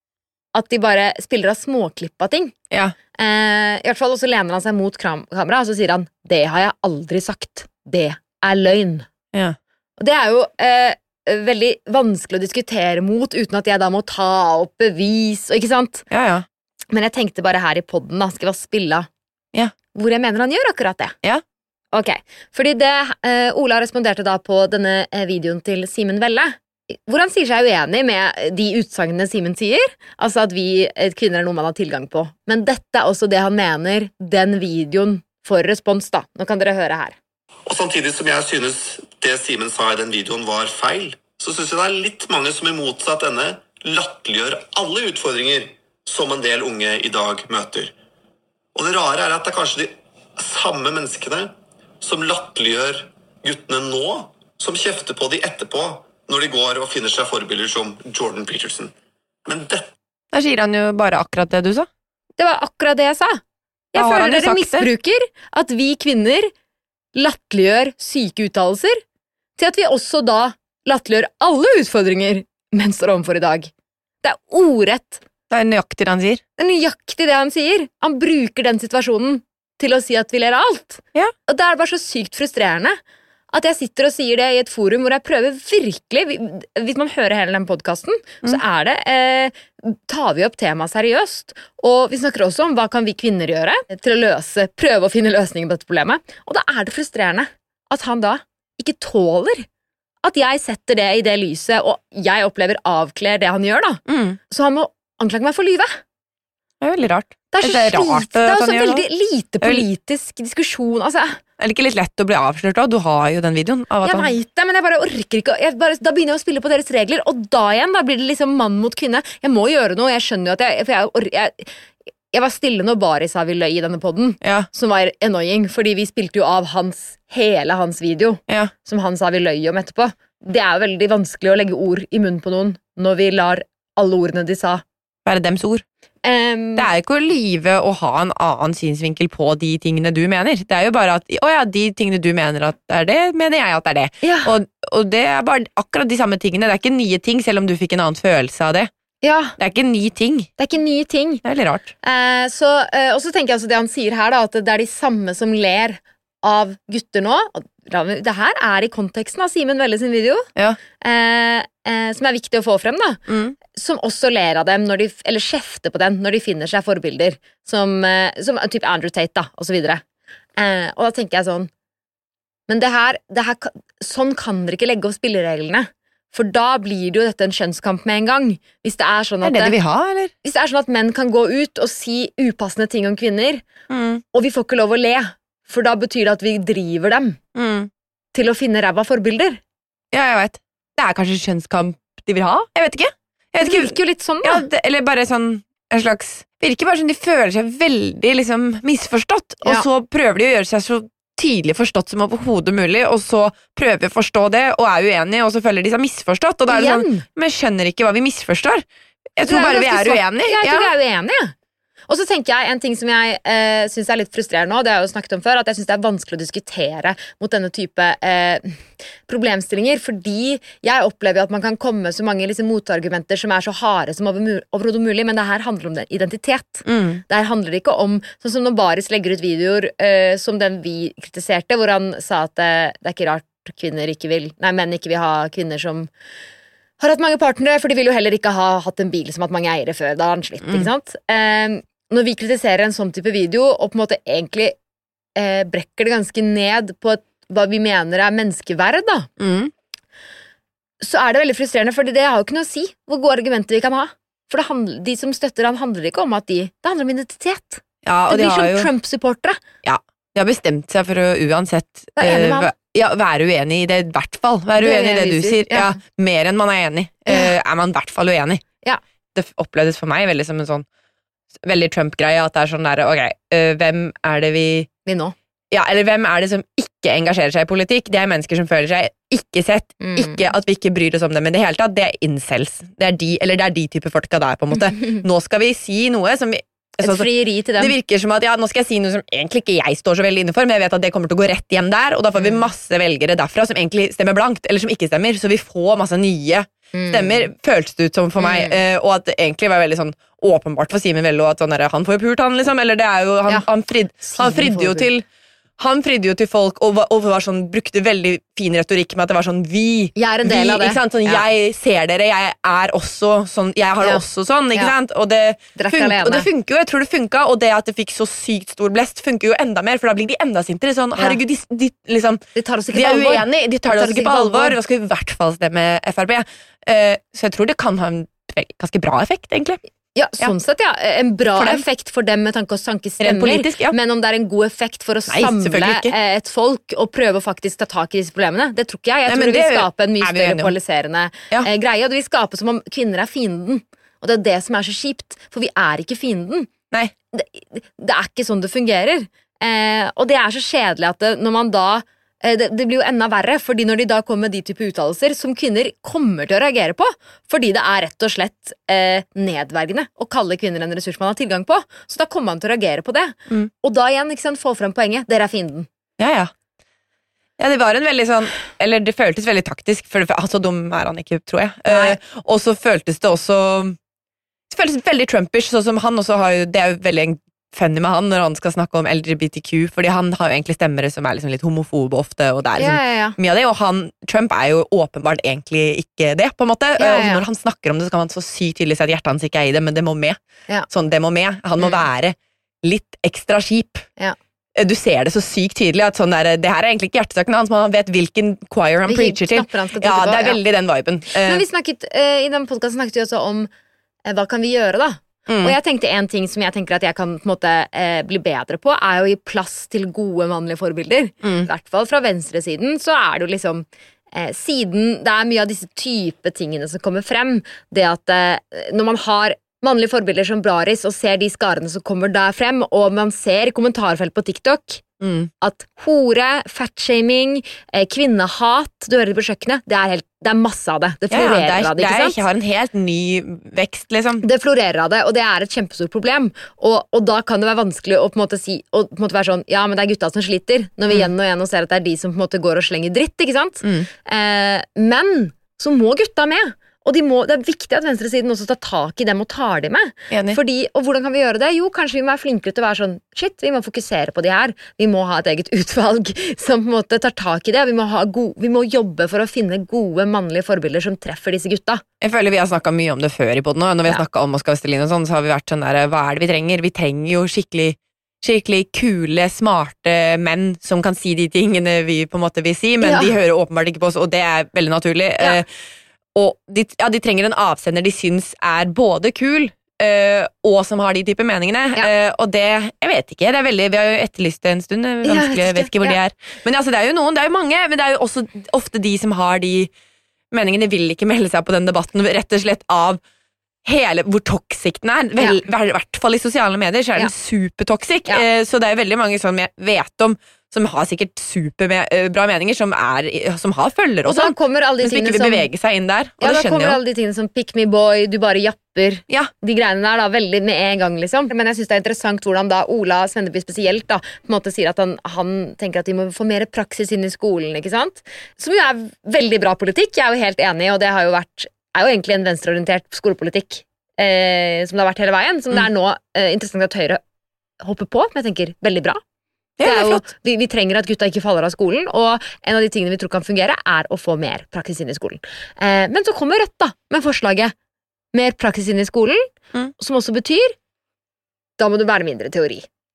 At de bare spiller av småklipp av ting. Ja. Eh, I hvert fall også lener han seg mot kamera, og så sier han, det har jeg aldri sagt. Det er løgn. Ja. Og det er jo eh, veldig vanskelig å diskutere mot, uten at jeg da må ta opp bevis, ikke sant? Ja, ja. Men jeg tenkte bare her i podden da, skal vi spille ja. Hvor jeg mener han gjør akkurat det. Ja. Ok, fordi det, eh, Ola responderte da på denne videoen til Simen Velle, hvor han sier seg uenig med de utsagnene Simen sier, altså at vi kvinner er noe man har tilgang på. Men dette er også det han mener den videoen får respons da. Nå kan dere høre her. Og samtidig som jeg synes det Simen sa i den videoen var feil, så synes jeg det er litt mange som i motsatt ende latterliggjør alle utfordringer som en del unge i dag møter. Og det rare er at det er kanskje de samme menneskene som latterliggjør guttene nå, som kjefter på de etterpå, når de går og finner seg forbilder som Jordan Peterson. Men det... Da sier han jo bare akkurat det du sa. Det var akkurat det jeg sa. Jeg føler dere misbruker det. At vi kvinner latterliggjør syke uttalelser, til at vi også da latterliggjør alle utfordringer menn står overfor i dag. Det er ordrett. Det er nøyaktig det han sier. Det er nøyaktig det han sier. Han bruker den situasjonen til å si at vi ler av alt. Ja. Og det er bare så sykt frustrerende at jeg sitter og sier det i et forum hvor jeg prøver virkelig, hvis man hører hele den podcasten, mm. så er det, eh, tar vi opp temaet seriøst, og vi snakker også om hva kan vi kvinner gjøre til å løse, prøve å finne løsninger på dette problemet, og da er det frustrerende at han da ikke tåler at jeg setter det i det lyset, og jeg opplever avkler det han gjør da, mm. så han må anklage meg for lyve. Det er veldig rart. Det er så, det er rart, lite, det er også veldig lite politisk diskusjon, altså. Er det ikke litt lett å bli avslørt da? Du har jo den videoen. Av at jeg vet det, men jeg bare orker ikke. Jeg bare, da begynner jeg å spille på deres regler, og da igjen da blir det liksom mann mot kvinne. Jeg må gjøre noe, jeg skjønner jo at jeg... For jeg, jeg, jeg var stille når Baris sa vi løy i denne podden, ja. Som var annoying, fordi vi spilte jo av hans, hele hans video, ja. Som han sa vi løy om etterpå. Det er jo veldig vanskelig å legge ord i munnen på noen, når vi lar alle ordene de sa være dems ord. Um, det er jo ikke å lyve å ha en annen synsvinkel på de tingene du mener. Det er jo bare at, å ja, de tingene du mener at er det, mener jeg at det er det. Ja. Og, og det er bare akkurat de samme tingene. Det er ikke nye ting, selv om du fikk en annen følelse av det. Ja. Det er ikke ny ting. Det er ikke ny ting. Det er veldig rart. Eh, så, eh, og så tenker jeg også det han sier her, da, at det er de samme som ler av gutter nå. Det her er i konteksten av Simen Velle sin video, ja. eh, eh, som er viktig å få frem da. Mm. Som også ler av dem, når de, eller kjefter på dem når de finner seg forbilder, som, eh, som typ Andrew Tate da, og så videre. Eh, og da tenker jeg sånn, men det her, det her, sånn kan dere ikke legge opp spillereglene, For da blir det jo dette en kjønnskamp med en gang. Hvis det er sånn at, er det det vi har, eller? Hvis det er sånn at menn kan gå ut og si upassende ting om kvinner, mm. og vi får ikke lov å le, for da betyr det at vi driver dem mm. til å finne ræva forbilder. Ja, jeg vet. Det er kanskje kjønnskamp de vil ha? Jeg vet ikke. Jeg vet ikke. Det virker jo litt sånn, da. Ja, det, eller bare sånn en slags... Virker bare som de føler seg veldig liksom, misforstått, og ja. Så prøver de å gjøre seg så tydelig forstått som overhodet mulig, og så prøver vi å forstå det, og er uenige, og så føler de seg misforstått, og da er det sånn, men skjønner ikke hva vi misforstår. Jeg tror bare vi er uenige. Ja, jeg tror vi er uenige. Og så tenker jeg en ting som jeg eh, synes er litt frustrerende nå, det har jeg jo snakket om før, at jeg synes det er vanskelig å diskutere mot denne type eh, problemstillinger, fordi jeg opplever at man kan komme med så mange liksom, motargumenter som er så harde som overhodet mulig, men det her handler om identitet. Mm. Det her handler ikke om, sånn som når Baris legger ut videoer eh, som den vi kritiserte, hvor han sa at det, det er ikke rart kvinner ikke vil, nei, menn ikke vil ha kvinner som har hatt mange partnere, for de vil jo heller ikke ha hatt en bil som hatt mange eiere før, da har han slitt, mm. ikke sant? Eh, Når vi kritiserer en sånn type video, og på en måte egentlig eh, brekker det ganske ned på et, hva vi mener er menneskeverd, da, mm. så er det veldig frustrerende, for det har jo ikke noe å si hvor gode argumenter vi kan ha. For det handler, de som støtter han, handler ikke om at de, det handler om identitet. Ja, og det de blir som jo, Trump-supportere. Ja, de har bestemt seg for å uansett uh, ja, være uenig i det, i hvert fall. Være uenig i det du sier. Ja. Ja, mer enn man er enig. Ja. Uh, er man i hvert fall uenig. Ja. Det opplevdes for meg veldig som en sånn veldig Trump-greie, at det er sånn der, ok, uh, hvem er det vi... Vi nå. Ja, eller hvem er det som ikke engasjerer seg i politikk? Det er mennesker som føler seg ikke sett, mm. ikke at vi ikke bryr oss om dem, men det hele tatt, det er incels. Det er de, eller det er de type folka der, på en måte. Nå skal vi si noe som vi... Et så, frieri til dem. Det virker som at, ja, nå skal jeg si noe som egentlig ikke jeg står så veldig inne for, men jeg vet at det kommer til å gå rett hjem der, og da får vi masse velgere derfra som egentlig stemmer blankt, eller som ikke stemmer, så vi får masse nye stemmer, mm. føles det ut som for meg, mm. uh, og at det egentlig var veldig sånn åpenbart for Simen Vello at sånn der, han får jo pult han, liksom, eller det er jo, han, ja. han, frid, han fridde jo til Han fridde jo til folk og, var, og var sånn, brukte veldig fin retorikk med at det var sånn vi, jeg er en del vi, av det. Ikke sant? Sånn, ja. Jeg ser dere, jeg er også sånn, jeg har det ja. også sånn, ikke ja. sant? Og det, fun- og det funker jo, jeg tror det funka, og det at det fikk så sykt stor blest funker jo enda mer, for da blir de enda sintere, sånn, herregud, de, de, liksom, de tar oss ikke de på alvor. Uenige, de tar det oss ikke på alvor, og skal i hvert fall stemme F R P. Uh, så jeg tror det kan ha en ganske bra effekt, egentlig. Ja, sånn ja. sett, ja. En bra for effekt for dem med tanke å sanke stemmer, politisk, ja. men om det er en god effekt for å Nei, samle et folk og prøve å faktisk ta tak i disse problemene, det tror ikke jeg. Jeg Nei, tror det vil skape en mye større polariserende ja. eh, greie, og det vil skape som om kvinner er fienden. Og det er det som er så kjipt, for vi er ikke fienden. Nei. Det, det er ikke sånn det fungerer. Eh, og det er så kjedelig at det, når man da Det, det blir jo enda verre, fordi når de da kommer med de type uttalelser som kvinner kommer til å reagere på, fordi det er rett og slett eh, nedvergende å kalle kvinner en ressurs man har tilgang på, så da kommer man til å reagere på det. Mm. Og da igjen, ikke sant, få frem poenget, dere er fienden. Ja, ja. Ja, det var en veldig sånn, eller det føltes veldig taktisk, for det, så dum er han ikke, tror jeg. Eh, og så føltes det også, det føltes veldig Trumpish, sånn som han også har jo, det er jo veldig funny med han når han skal snakke om L G B T Q, fordi han har jo egentlig stemmere som er liksom litt homofobe ofte, og det er liksom ja, ja, ja. mye av det, og han, Trump er jo åpenbart egentlig ikke det, på en måte, ja, ja. og når han snakker om det, så kan han så sykt tydelig si at hjertet hans ikke er i det, men det må med. Ja. Sånn, det må med. Han må mm. være litt ekstra kjip. Ja. Du ser det så sykt tydelig at sånn der, det her er egentlig ikke hjertesaken hans, men han vet hvilken choir han preacher til. Ja, det er veldig den viben. Men vi snakket, uh, i den podcasten snakket vi også om uh, hva kan vi gjøre da? Mm. Og jeg tenkte en ting som jeg tenker at jeg kan på en måte eh, bli bedre på, er jo å gi plass til gode mannlige forbilder. Mm. I hvert fall fra venstresiden så er det jo liksom eh, siden det er mye av disse type tingene som kommer frem, det at eh, når man har mannlige forbilder som Baris og ser de skarene som kommer der frem, og man ser i kommentarfelt på TikTok mm. at hore, fatshaming, eh, kvinnehat, dører på kjøkkenet, det er helt det er masse av det. Det florerer ja, det er, av det, ikke sant? Det har en helt ny vekst, liksom. Det florerer av det, og det er et kjempestort problem. Og, og da kan det være vanskelig å på en måte si, og på en måte være sånn, ja, men det er gutta som sliter, når vi mm. igjen og igjen og ser at det er de som på en måte går og slenger dritt, ikke sant? Mm. Eh, men så må gutta med. Og de må, det er viktig at venstresiden også tar tak i dem og tar dem med. Enig. Fordi, og hvordan kan vi gjøre det? Jo, kanskje vi må være flinkere til å være sånn, shit, vi må fokusere på de her. Vi må ha et eget utvalg som på en måte tar tak i det. Vi må, ha go- vi må jobbe for å finne gode mannlige forbilder som treffer disse gutta. Jeg føler vi har snakket mye om det før i podden, og når vi har Ja. snakket om Oskar Vestelin og sånn, så har vi vært sånn der, hva er det vi trenger? Vi trenger jo skikkelig, skikkelig kule, smarte menn som kan si de tingene vi på en måte vil si, men Ja. de hører åpenbart ikke på oss, og det er veldig naturlig. Ja. Eh, og de, ja, de trenger en avsender de syns er både kul, uh, og som har de type meningene. Ja. Uh, og det, jeg vet ikke, det er veldig, vi har jo etterlyst det en stund, vanskelig, jeg vet ikke hvor ja. de er. Men altså, det er jo noen, det er jo mange, men det er jo også ofte de som har de meningene, vil ikke melde seg på den debatten, rett og slett av hele, hvor toxic den er. Vel, ja. I hvert fall i sosiale medier, så er den ja. supertoxic. Ja. Uh, så det er veldig mange som jeg vet om, som har sikkert superbra meninger, som, er, som har følger og sånn, men som ikke vil bevege seg inn der. Og ja, det da kommer jo. alle de tingene som pick me boy, du bare japper, ja. de greiene der da, veldig med en gang liksom. Men jeg synes det er interessant hvordan da Ola Svenneby spesielt da, på en måte sier at han, han tenker at de må få mer praksis inn i skolen, ikke sant? Som jo er veldig bra politikk, jeg er jo helt enig, og det har jo vært, er jo egentlig en venstreorientert skolepolitikk, eh, som det har vært hele veien, som mm. det er nå eh, interessant at Høyre hopper på, men jeg tenker veldig bra. Det er jo, vi, vi trenger at gutta ikke faller av skolen, og en av de tingene vi tror kan fungere er å få mer praksis inn i skolen. Eh, men så kommer Rødt da, med forslaget mer praksis inn i skolen, mm. som også betyr da må det være mindre teori.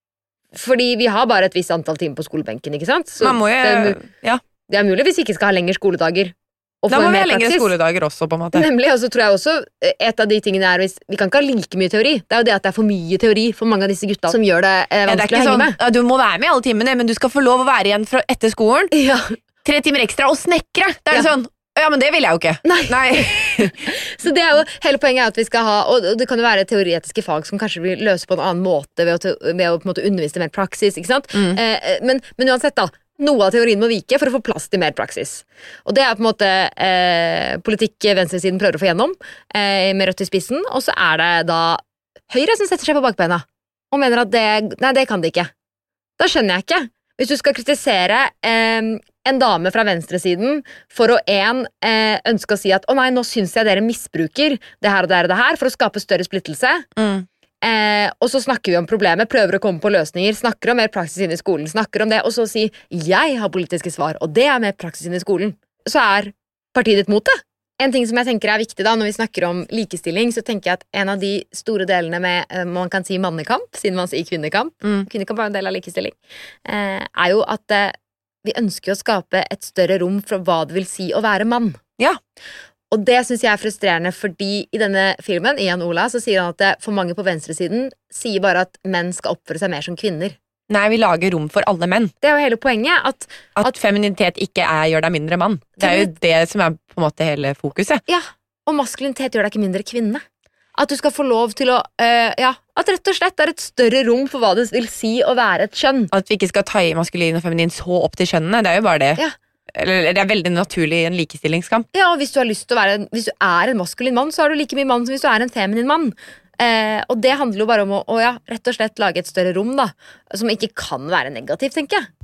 Fordi vi har bare et visst antall timer på skolebenken, ikke sant? Så Man må jo, det, er, ja. det er mulig hvis vi ikke skal ha lengre skoledager. Da må vi ha lengre skoledager også, på en måte. Nemlig, og så tror jeg også et av de tingene er hvis, vi kan ikke ha like mye teori. Det er jo det at det er for mye teori for mange av disse gutta som gjør det eh, vanskelig ja, det å henge sånn, med. Ja, du må være med i alle timene, men du skal få lov å være igjen fra, etter skolen. Ja. Tre timer ekstra og snekre. Det er ja. sånn, ja, men det vil jeg jo ikke. Nei. Nei. Så det er jo, hele poenget er at vi skal ha, og det kan jo være teoretiske fag som kanskje blir løst på en annen måte ved å, ved å på en måte undervise mer praksis, ikke sant? Mm. Eh, men, men uansett da, noe av teorien må vike for å få plass til mer praksis. Og det er på en måte eh, politikk venstresiden prøver å få gjennom, eh, med Rødt i spissen, og så er det da Høyre som setter seg på bakbena, og mener at det, nei, det kan de ikke. Da skjønner jeg ikke. Hvis du skal kritisere eh, en dame fra venstresiden for å en eh, ønske å si at å nei, nå synes jeg dere misbruker det her og det her og det her for å skape større splittelse, mm. Eh, og så snakker vi om problemet, prøver å komme på løsninger, snakker om mer praksis inn i skolen, snakker om det, og så si jeg har politiske svar, og det er mer praksis inn i skolen. Så er partiet ditt mot det. En ting som jeg tenker er viktig da, når vi snakker om likestilling, så tenker jeg at en av de store delene med, eh, man kan si mannekamp, siden man sier kvinnekamp, mm. kvinnekamp er en del av likestilling, eh, er jo at eh, vi ønsker å skape et større rom for hva det vil si å være mann. Ja. Og det synes jeg er frustrerende, fordi i denne filmen, Ian Ola, så sier han at det for mange på venstresiden sier bare at menn skal oppføre seg mer som kvinner. Nei, vi lager rom for alle menn. Det er jo hele poenget. At, at, at femininitet ikke er, gjør deg mindre mann. Det er jo det som er på en måte hele fokuset. Ja, og maskulinitet gjør deg ikke mindre kvinne. At du skal få lov til å, øh, ja, at rett og slett er et større rom for hva det vil si å være et kjønn. At vi ikke skal ta i maskulin og feminin så opp til kjønnene, det er jo bare det. Ja. Eller det er veldig naturlig i en likestillingskamp. Ja, og hvis du har lyst til å være Hvis du er en maskulin mann, så er du like mye mann som hvis du er en feminin mann. eh, Og det handler jo bare om å, å ja, rett og slett lage et større rom da, som ikke kan være negativt, tenker jeg.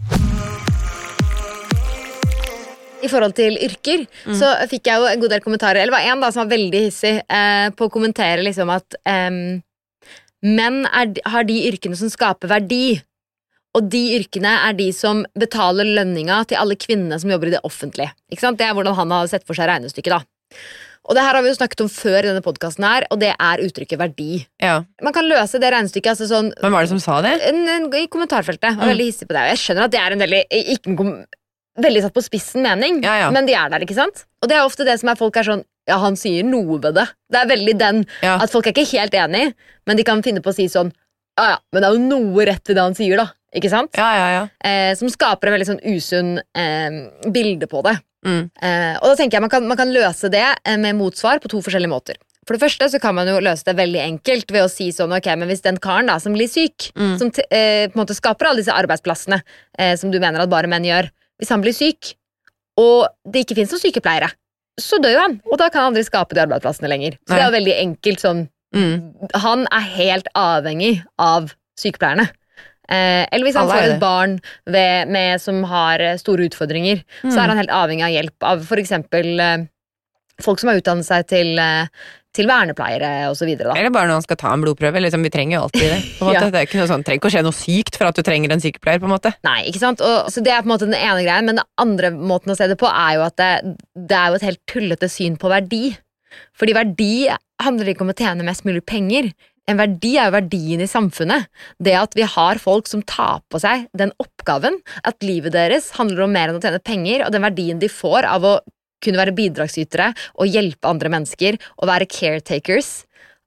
I forhold til yrker mm. så fikk jeg jo en god del kommentarer. Eller var en da som var veldig hissig eh, på å kommentere liksom at eh, menn er, har de yrkene som skaper verdi, og de yrkene er de som betaler lønninga til alle kvinnene som jobber i det offentlige. Ikke sant? Det er hvordan han har sett for seg regnestykket da. Og det her har vi jo snakket om før i denne podcasten her, og det er uttrykket verdi. Ja. Man kan løse det regnestykket altså sånn... Hvem var det som sa det? En, en, I kommentarfeltet. Jeg var mm. veldig hissig på det. Og jeg skjønner at det er en veldig, ikke en kom, veldig satt på spissen mening, ja, ja. Men de er der, ikke sant? Og det er ofte det som er folk er sånn, ja, han sier noe ved det. Det er veldig den, ja. At folk er ikke helt enige, men de kan finne på å si sånn, ja, ja, men det er jo noe rett til det han sier da. Ikke sant? Ja, ja, ja. Eh, som skaper en veldig sånn usunn eh, bilde på det. Mm. Eh, og da tenker jeg man kan, man kan løse det med motsvar på to forskjellige måter. For det første så kan man jo løse det veldig enkelt ved å si sånn, ok, men hvis den karen da som blir syk, mm. som t eh, på en måte skaper alle disse arbeidsplassene eh, som du mener at bare menn gjør, hvis han blir syk, og det ikke finnes noen sykepleiere, så dør jo han, og da kan han aldri skape de arbeidsplassene lenger. Så Nei. Det er veldig enkelt sånn, mm. han er helt avhengig av sykepleierne. Eh, eller hvis han får et barn ved, med, som har store utfordringer, mm. så er han helt avhengig av hjelp av for eksempel eh, folk som har utdannet seg til, eh, til vernepleiere og så videre da. Eller bare når han skal ta en blodprøve, liksom, vi trenger jo alltid det på en måte. Ja. Det er ikke noe sånn, trenger ikke å skje noe sykt for at du trenger en sykepleier på en måte. Nei, ikke sant? Og, så det er på en måte den ene greien, men den andre måten å se det på er jo at det, det er jo et helt tullete syn på verdi. Fordi verdi handler ikke om å tjene mest mulig penger. En verdi er jo verdien i samfunnet. Det at vi har folk som tar på seg den oppgaven, at livet deres handler om mer enn å tjene penger, og den verdien de får av å kunne være bidragsytere og hjelpe andre mennesker og være caretakers.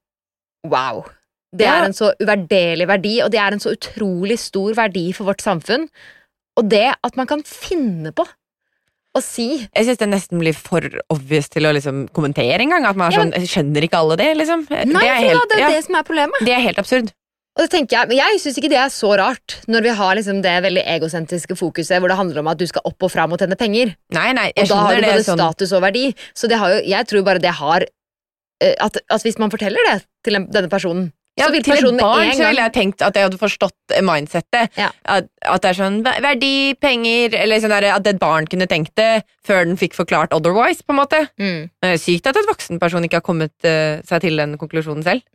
Wow. Det ja. er en så uvurderlig verdi, og det er en så utrolig stor verdi for vårt samfunn. Og det at man kan finne på å si. Jeg synes det nesten blir for obvious til å liksom kommentere en gang, at man er sånn, ja. skjønner ikke alle det, liksom. Nei, det er for helt, da, det er ja. det som er problemet. Det er helt absurd. Og det tenker jeg, men jeg synes ikke det er så rart når vi har liksom det veldig egosentriske fokuset hvor det handler om at du skal opp og fram og tjene penger. Nei, nei, jeg og da har du det både sånn... status og verdi. Så det har jo, jeg tror bare det har at, at hvis man forteller det til denne personen, ja, så vil til personen et barn med en så gang ville jeg tenkt at jeg hadde forstått mindsetet. Ja. At, at det er sånn verdi, penger, eller sånn der, at et barn kunne tenkt det før den fikk forklart otherwise, på en måte. Mm. Sykt at et voksen person ikke har kommet uh, seg til den konklusjonen selv.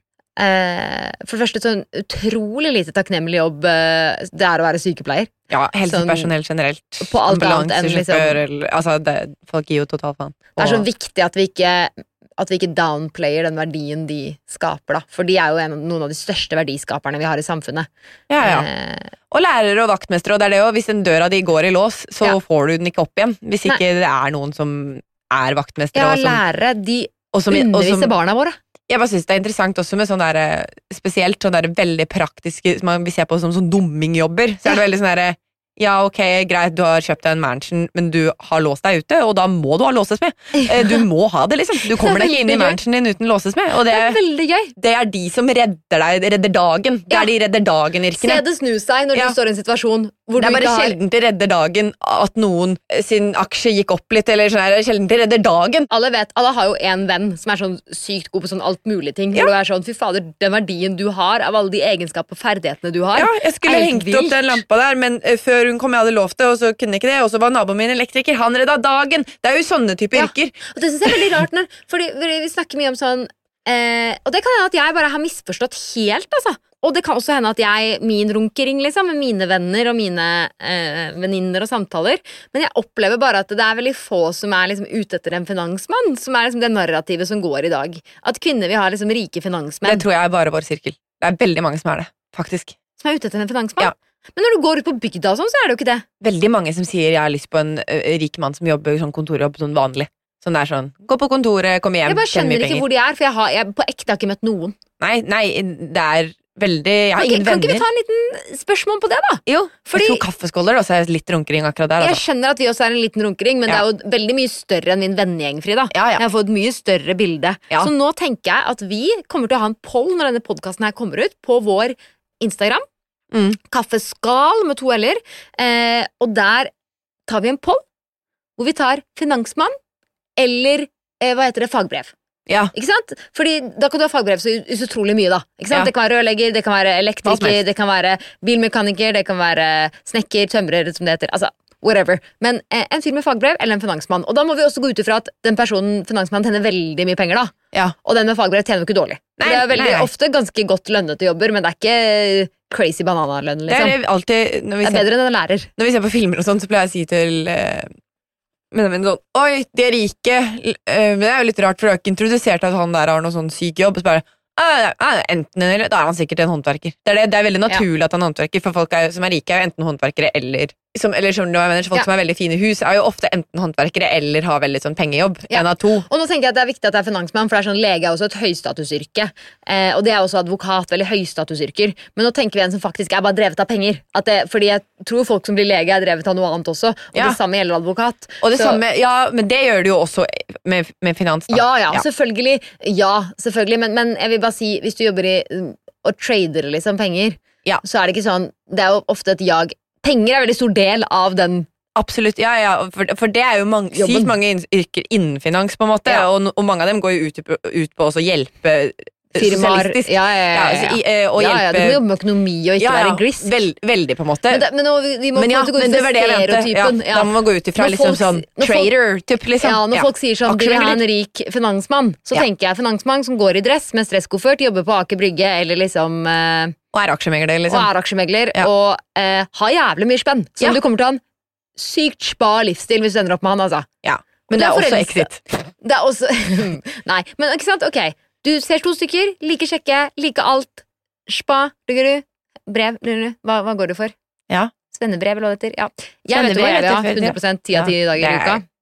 Eh, for det første sånn utrolig lite takknemlig jobb eh, det er å være sykepleier. Ja, helsepersonell generelt. På alt annet enn liksom eller, altså, det, folk gir jo total faen. Det er så viktig at vi ikke At vi ikke downplayer den verdien de skaper da. For de er jo en, noen av de største verdiskaperne vi har i samfunnet. Ja, ja. eh, Og lærere og vaktmestere, og det er det jo. Hvis en dør av de går i lås, så ja. får du den ikke opp igjen. Hvis ikke Nei. det er noen som er vaktmestere. Ja, og som, lærere, de og som, underviser og som, barna våre. Jeg bare synes det er interessant også med sånn der, spesielt sånn der veldig praktiske, som man vil se på som sånn dummingjobber, så er det veldig sånn der, ja, ok, greit, du har kjøpt deg en mansion, men du har låst deg ute, og da må du ha låses med. Du må ha det, liksom. Du kommer deg ikke inn i mansionen din uten låses med, og det, det er veldig gøy. Det er de som redder deg, redder dagen. Det ja. er de redder dagen-yrkene. Se det snu seg når ja. du står i en situasjon hvor det er du bare ikke har... sjelden til redder dagen at noen sin aksje gikk opp litt, eller sånn her, sjelden til redder dagen. Alle vet, alle har jo en venn som er sånn sykt god på sånn alt mulig ting, ja. hvor du er sånn, fy fader, den verdien du har av alle de egenskaper og ferdighetene du har. Ja, jeg skulle hengt vilt. opp den lampa der, men uh, før hun kom jeg hadde lovt det, og så kunne jeg ikke det, og så var naboen min elektriker, han redda dagen. Det er jo sånne typer ja. yrker. Og det synes jeg er veldig rart, når, fordi, fordi vi snakker mye om sånn, eh, og det kan hende at jeg bare har misforstått helt, altså. Og det kan også hende at jeg, min runkering liksom, med mine venner og mine eh, venninner og samtaler, men jeg opplever bare at det er veldig få som er liksom, ute etter en finansmann, som er liksom, det narrativet som går i dag. At kvinner vil ha liksom, rike finansmenn. Det tror jeg er bare vår sirkel. Det er veldig mange som er det, faktisk. Som er ute etter en finansmann? Ja. Men når du går ut på bygda og sånn, så er det jo ikke det. Veldig mange som sier jeg har lyst på en uh, rik mann som jobber sånn kontorjobb sånn vanlig. Sånn det er sånn, gå på kontoret, kom hjem, jeg bare skjønner ikke hvor de er, for jeg har, jeg, på ekte har ikke møtt noen. Nei, nei, det er veldig, jeg har okay, ingen kan venner. Kan ikke vi ta en liten spørsmål på det da? Jo, fordi, jeg tror kaffeskåler også er litt runkering akkurat der. Jeg altså. skjønner at vi også er en liten runkering, men ja. det er jo veldig mye større enn min vennegjeng, Frida. Ja, ja. Jeg har fått mye større bilde. Ja. Så nå tenker jeg at vi kommer til å ha en poll når denne podcasten her kommer ut, på vår Instagram. Mm. Kaffeskal med to l-er. Eh, og der tar vi en poll, hvor vi tar finansmann, eller eh, hva heter det, fagbrev. Ja. Ikke sant? Fordi da kan du ha fagbrev så, så utrolig mye da. Ikke sant? Ja. Det kan være rørlegger, det kan være elektriker, det kan være bilmekaniker, det kan være snekker, tømrer, som det heter. Altså, whatever. Men eh, en fyr med fagbrev eller en finansmann. Og da må vi også gå ut ifra at den personen, finansmannen, tjener veldig mye penger da. Ja. Og den med fagbrev tjener jo ikke dårlig. Nei, det er veldig, nei, nei. ofte ganske godt lønnete jobber, men det er ikke crazy bananalønn, liksom. Det er alltid, når vi det er ser, bedre enn en lærer. Når vi ser på filmer og sånn, så pleier jeg å si til eh, men, men sånn, oi, de er rike, eh, men det er jo litt rart, for jeg har ikke introdusert at han der har noen sånn syk jobb, og så bare, ah, ah, enten eller, da er han sikkert en håndverker. Det er, det, det er veldig naturlig ja. at han er håndverker, for folk er, som er rike er jo enten håndverkere eller, som, eller som du mener, folk ja. som er veldig fine hus, er jo ofte enten håndverkere eller har veldig sånn pengejobb, ja. en av to. Og nå tenker jeg at det er viktig at det er finansmann, for det er sånn, lege er også et høystatusyrke, eh, og det er også advokat, veldig høystatusyrker, men nå tenker vi en som faktisk er bare drevet av penger, at det, fordi jeg tror folk som blir lege er drevet av noe annet også, og ja. det samme gjelder advokat. Og det så, samme, ja, men det gjør det jo også med, med finans da. Ja, ja, ja, selvfølgelig, ja, selvfølgelig, men, men jeg vil bare si, hvis du jobber i og trader liksom penger, ja. så er det ikke sånn, det er jo ofte et jag. Penger er veldig stor del av den. Absolutt, ja, ja, for, for det er jo mange, sykt mange yrker innen finans på en måte, ja. og, og mange av dem går jo ut, ut på å hjelpe firmaer, ja, ja, ja, ja. Altså, i, uh, og ja, hjelpe, ja, du må jobbe med økonomi og ikke ja, ja. være grisk. Veld, veldig på en måte. Men, det, men nå, vi må men ja, gå ut fra stereotypen. Ja, ja. Da må man gå ut ifra liksom sånn trader-typ, liksom. Ja, når ja. folk sier sånn, du vil ha en rik finansmann, så ja. tenker jeg finansmann som går i dress med stresskoffert, jobber på Aker Brygge, eller liksom... Uh, og er aksjemegler, liksom. Og er aksjemegler, ja. og uh, har jævlig mye spenn. Som ja. du kommer til å ha en sykt spa livsstil hvis du ender opp med han, altså. Ja, men det er, det er også exit. Det er også... Nei, men ikke sant, ok. Du ser to stykker, like sjekke, like alt. Spa, ligger du? Brev, ligger du? Hva, hva går du for? Ja. Spennebrev, eller hva det heter? Ja. Jeg vet hva jeg vil ha, hundre prosent ti av ti dager i uka.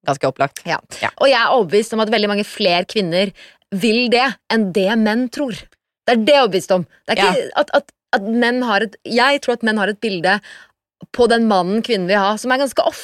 ganske opplagt. Ja. Ja. Og jeg er overbevist om at veldig mange flere kvinner vil det enn det menn tror. Det er det jeg er overbevist om. Det er ikke Ja. at, at, at menn har et, jeg tror at menn har et bilde på den mannen kvinnen vil ha, som er ganske off.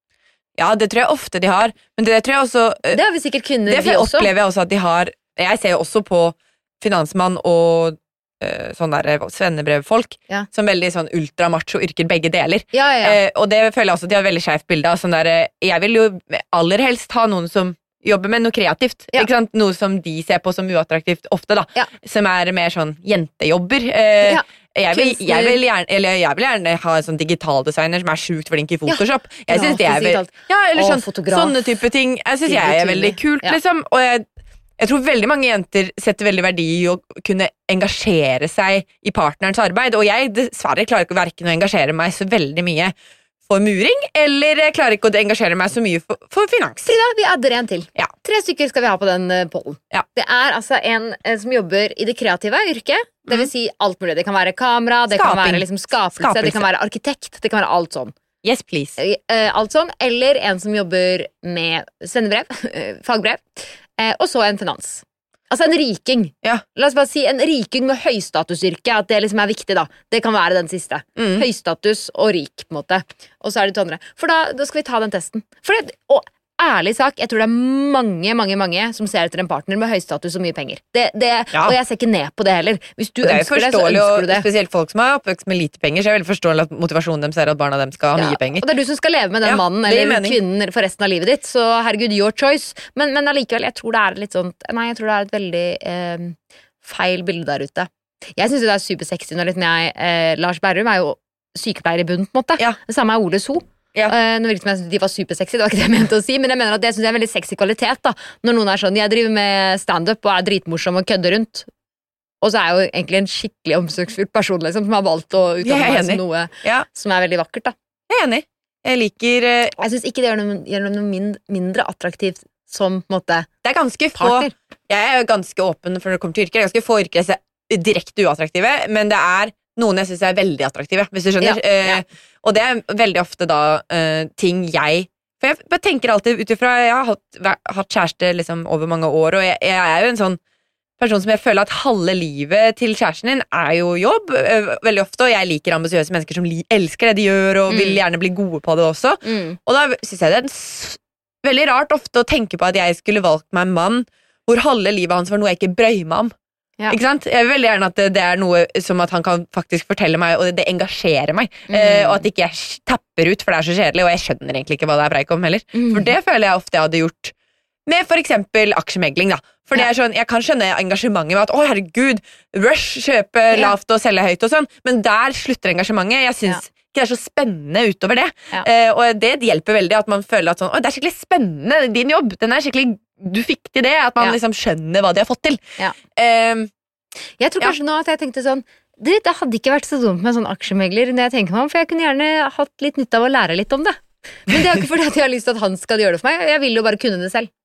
Ja, det tror jeg ofte de har, men det tror jeg også Det har vi sikkert kvinner, Det de også. opplever jeg også at de har. Jeg ser jo også på finansmann og uh, sånn der svennebrevfolk Ja. som veldig sånn ultramacho yrker begge deler. Ja, ja, ja. Eh, og det føler jeg også at de har veldig skjevt bilde av. Sånn der, eh, jeg vil jo aller helst ha noen som jobber med noe kreativt. Ja. Ikke sant? Noe som de ser på som uattraktivt ofte, da. Ja. Som er mer sånn jentejobber. Eh, Ja. jeg, vil, Kunstner. jeg, vil gjerne, eller jeg vil gjerne ha en sånn digitaldesigner som er sjukt flink i Photoshop. Jeg synes det er Grafisk vel, digitalt. ja, eller Og sånn, fotograf. sånne type ting. Jeg synes jeg er Bilder, veldig kult, ja. liksom. Og jeg, jeg tror veldig mange jenter setter veldig verdi i å kunne engasjere seg i partnerens arbeid. Og jeg dessverre klarer ikke hverken å engasjere meg så veldig mye for muring, eller jeg klarer ikke å engasjere meg så mye for, for finans. Frida, vi adder en til. Ja. Tre stykker skal vi ha på den uh, pollen. Ja. Det er altså en uh, som jobber i det kreative yrket. Det vil si alt mulig. Det kan være kamera, det kan Skaping. være liksom skapelse, Skapelse. det kan være arkitekt, det kan være alt sånn. Yes, please. Uh, alt sånn. Eller en som jobber med sendebrev, fagbrev, uh, og så en finans. Altså en riking. Ja. La oss bare si en riking med høystatusyrke, at det liksom er viktig, da. Det kan være den siste. Mm. Høystatus og rik, på en måte. Og så er det to andre. For da, da skal vi ta den testen. For det, og ærlig sak, jeg tror det er mange, mange, mange som ser etter en partner med høystatus og mye penger. Det, det, Ja. Og jeg ser ikke ned på det heller. Hvis du Det er jo ønsker det, så forståelig, ønsker du og det. spesielt folk som er oppvokst med lite penger, så er det veldig forståelig at motivasjonen deres er at barna dem skal ha Ja, mye penger. Og det er du som skal leve med den Ja, mannen det gir eller mening. kvinnen for resten av livet ditt. Så herregud, your choice. Men, men allikevel, jeg tror det er litt sånn Nei, jeg tror det er et veldig eh, feil bilde der ute. Jeg syns det er supersexy når liksom jeg eh, Lars Berrum er jo sykepleier i bunnen, på en måte. Ja. Det samme er Ole So. Ja. Eh, nå virker det som jeg synes de var supersexy, det var ikke det jeg mente å si, men jeg mener at det synes jeg er en veldig sexy kvalitet, da. Når noen er sånn, jeg driver med stand-up og er dritmorsom og kødder rundt, og så er jeg jo egentlig en skikkelig omsorgsfull person, liksom, som har valgt å Jeg utdanne er meg enig. som noe Ja, som er veldig vakkert, da. jeg er enig. Jeg liker eh, Jeg synes ikke det gjør noe, gjør noe mind, mindre attraktivt som, på en måte, Det er ganske få partner. Jeg er jo ganske åpen for når det kommer til yrker. Det er ganske få yrker jeg ser direkte uattraktive, men det er noen jeg synes er veldig attraktive, hvis du skjønner. Ja, ja. Eh, og det er veldig ofte da eh, ting jeg For jeg bare tenker alltid ut ifra Jeg har hatt, væ- hatt kjæreste liksom over mange år, og jeg, jeg er jo en sånn person som jeg føler at halve livet til kjæresten din er jo jobb, eh, veldig ofte, og jeg liker ambisiøse mennesker som li elsker det de gjør, og vil Mm. gjerne bli gode på det også. Mm. Og da synes jeg det er en s veldig rart ofte å tenke på at jeg skulle valgt meg en mann hvor halve livet hans var noe jeg ikke brøy meg om. Ja. Ikke sant? Jeg vil veldig gjerne at det, det er noe som at han kan faktisk fortelle meg, og det, det engasjerer meg. Mm. Eh, og at ikke jeg sh- tapper ut, for det er så kjedelig, og jeg skjønner egentlig ikke hva det er preik om heller. Mm. For det føler jeg ofte jeg hadde gjort med for eksempel aksjemegling, da. For det Ja. er sånn, jeg kan skjønne engasjementet med at, å herregud, rush, kjøpe Ja. lavt og selge høyt og sånn, men der slutter engasjementet. Jeg synes Ja. ikke det er så spennende utover det. Ja. Eh, og det hjelper veldig at man føler at sånn, å, det er skikkelig spennende, din jobb. Den er skikkelig, du fikk til det, at man Ja. liksom skjønner hva de har fått til. Ja. Eh, Jeg tror Ja. kanskje nå at jeg tenkte sånn Det, det hadde ikke vært så dumt med en sånn aksjemegler når jeg tenker meg om, for jeg kunne gjerne hatt litt nytte av å lære litt om det. Men det er jo ikke fordi at jeg har lyst til at han skal gjøre det for meg. Jeg vil jo bare kunne det selv.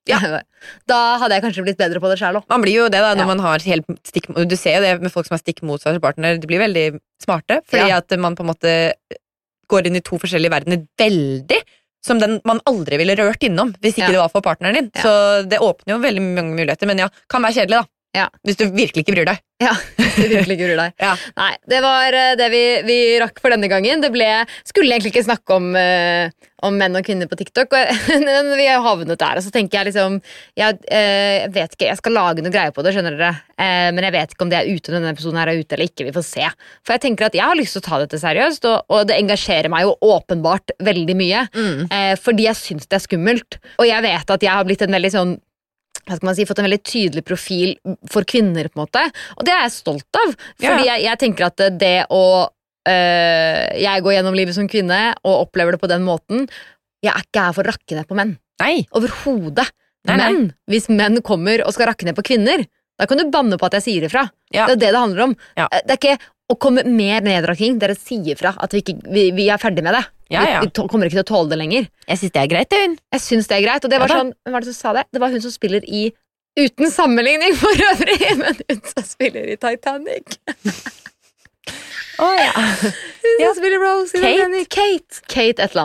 Da hadde jeg kanskje blitt bedre på det selv også. man blir jo det da, når Ja. man har helt stikk, du ser jo det med folk som har stikk motsatt partner, de blir veldig smarte, fordi Ja. at man på en måte går inn i to forskjellige verdener veldig, som den man aldri ville rørt innom hvis ikke Ja. det var for partneren din. Ja. Så det åpner jo veldig mange muligheter, men ja, kan være kjedelig da. Ja. Hvis du virkelig ikke bryr deg. Ja, det virkelig ikke deg. Ja. Nei, det var eh, det vi, vi rakk for denne gangen. Det ble, skulle egentlig ikke snakke om, eh, om menn og kvinner på TikTok, og men vi har havnet der. Og så tenker jeg liksom jeg, eh, jeg vet ikke, jeg skal lage noe greie på det, skjønner dere. Eh, men jeg vet ikke om det er ute, denne episoden her er ute eller ikke. Vi får se. For jeg tenker at jeg har lyst til å ta dette seriøst, og, og det engasjerer meg jo åpenbart veldig mye. Mm. Eh, fordi jeg syns det er skummelt. Og jeg vet at jeg har blitt en veldig sånn hva skal man si, fått en veldig tydelig profil for kvinner, på en måte. Og det er jeg stolt av. Fordi Ja. jeg, jeg tenker at det å øh, Jeg går gjennom livet som kvinne og opplever det på den måten. Jeg er ikke her for å rakke ned på menn. Nei. Overhodet. Nei, nei. Men hvis menn kommer og skal rakke ned på kvinner, da kan du banne på at jeg sier ifra. Ja. Det er det det handler om. Ja. Det er ikke å komme mer nedrakking, dere sier ifra at vi, ikke, vi, vi er ferdig med det. Ja, ja. Vi, vi to- kommer ikke til å tåle det lenger. Jeg synes det er greit, det hun. Jeg syns det er greit, og det var Ja da. sånn Hvem var det som sa det? Det var hun som spiller i Uten sammenligning for øvrig, men hun som spiller i Titanic. Åja. Hun som spiller Rose i Kate? Titanic. Kate. Kate et eller annet.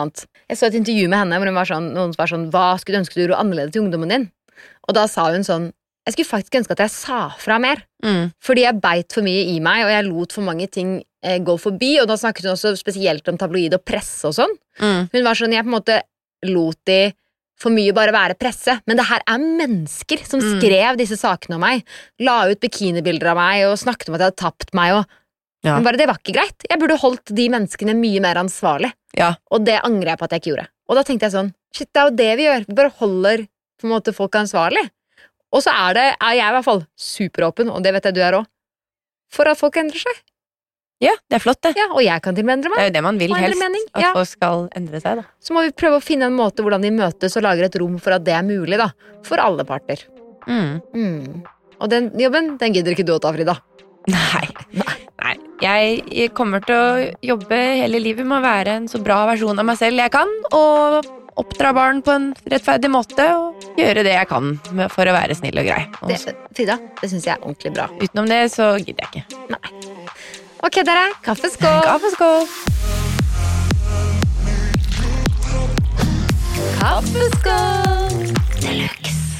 Jeg så et intervju med henne hvor hun var sånn, noen var sånn, hva skulle du ønske du gjorde annerledes til ungdommen din? Og da sa hun sånn, jeg skulle faktisk ønske at jeg sa fra mer. Mm. Fordi jeg beit for mye i meg, og jeg lot for mange ting eh, gå forbi, og da snakket hun også spesielt om tabloid og presse og sånn. Mm. Hun var sånn, jeg på en måte lot de for mye bare være presse, men det her er mennesker som Mm. skrev disse sakene om meg, la ut bikinibilder av meg, og snakket om at jeg hadde tapt meg, og Ja. men bare det var ikke greit. Jeg burde holdt de menneskene mye mer ansvarlig, Ja. og det angrer jeg på at jeg ikke gjorde. Og da tenkte jeg sånn, shit, det er jo det vi gjør, vi bare holder på en måte folk ansvarlig. Og så er, det, er jeg i hvert fall superåpen, og det vet jeg du er også, for at folk endrer seg. Ja, det er flott det. Ja, og jeg kan til og med endre Det er meg. jo det man vil Og endre helst, mening, at ja. folk skal endre seg da. Så må vi prøve å finne en måte hvordan de møtes og lager et rom for at det er mulig da, for alle parter. Mm. Mm. Og den jobben, den gidder ikke du å ta, Frida. Nei. Nei. Jeg kommer til å jobbe hele livet med å være en så bra versjon av meg selv jeg kan, og oppdra barn på en rettferdig måte, og gjøre det jeg kan med- for å være snill og grei. Og Det, Frida, det synes jeg er ordentlig bra. utenom det så gidder jeg ikke. Nei. Ok, dere, kaffeskål. Kaffeskål! Kaffeskål. Deluxe.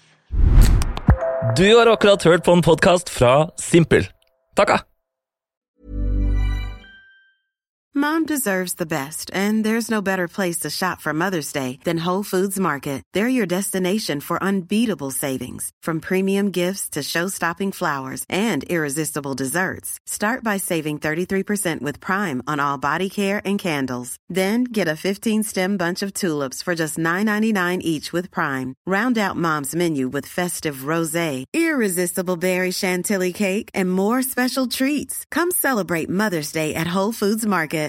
Du har akkurat hørt på en podcast fra Simpel. Takka! Mom deserves the best, and there's no better place to shop for Mother's Day than Whole Foods Market. They're your destination for unbeatable savings, from premium gifts to show-stopping flowers and irresistible desserts. Start by saving thirty-three percent with Prime on all body care and candles. Then get a fifteen-stem bunch of tulips for just nine ninety-nine each with Prime. Round out Mom's menu with festive rosé, irresistible berry chantilly cake, and more special treats. Come celebrate Mother's Day at Whole Foods Market.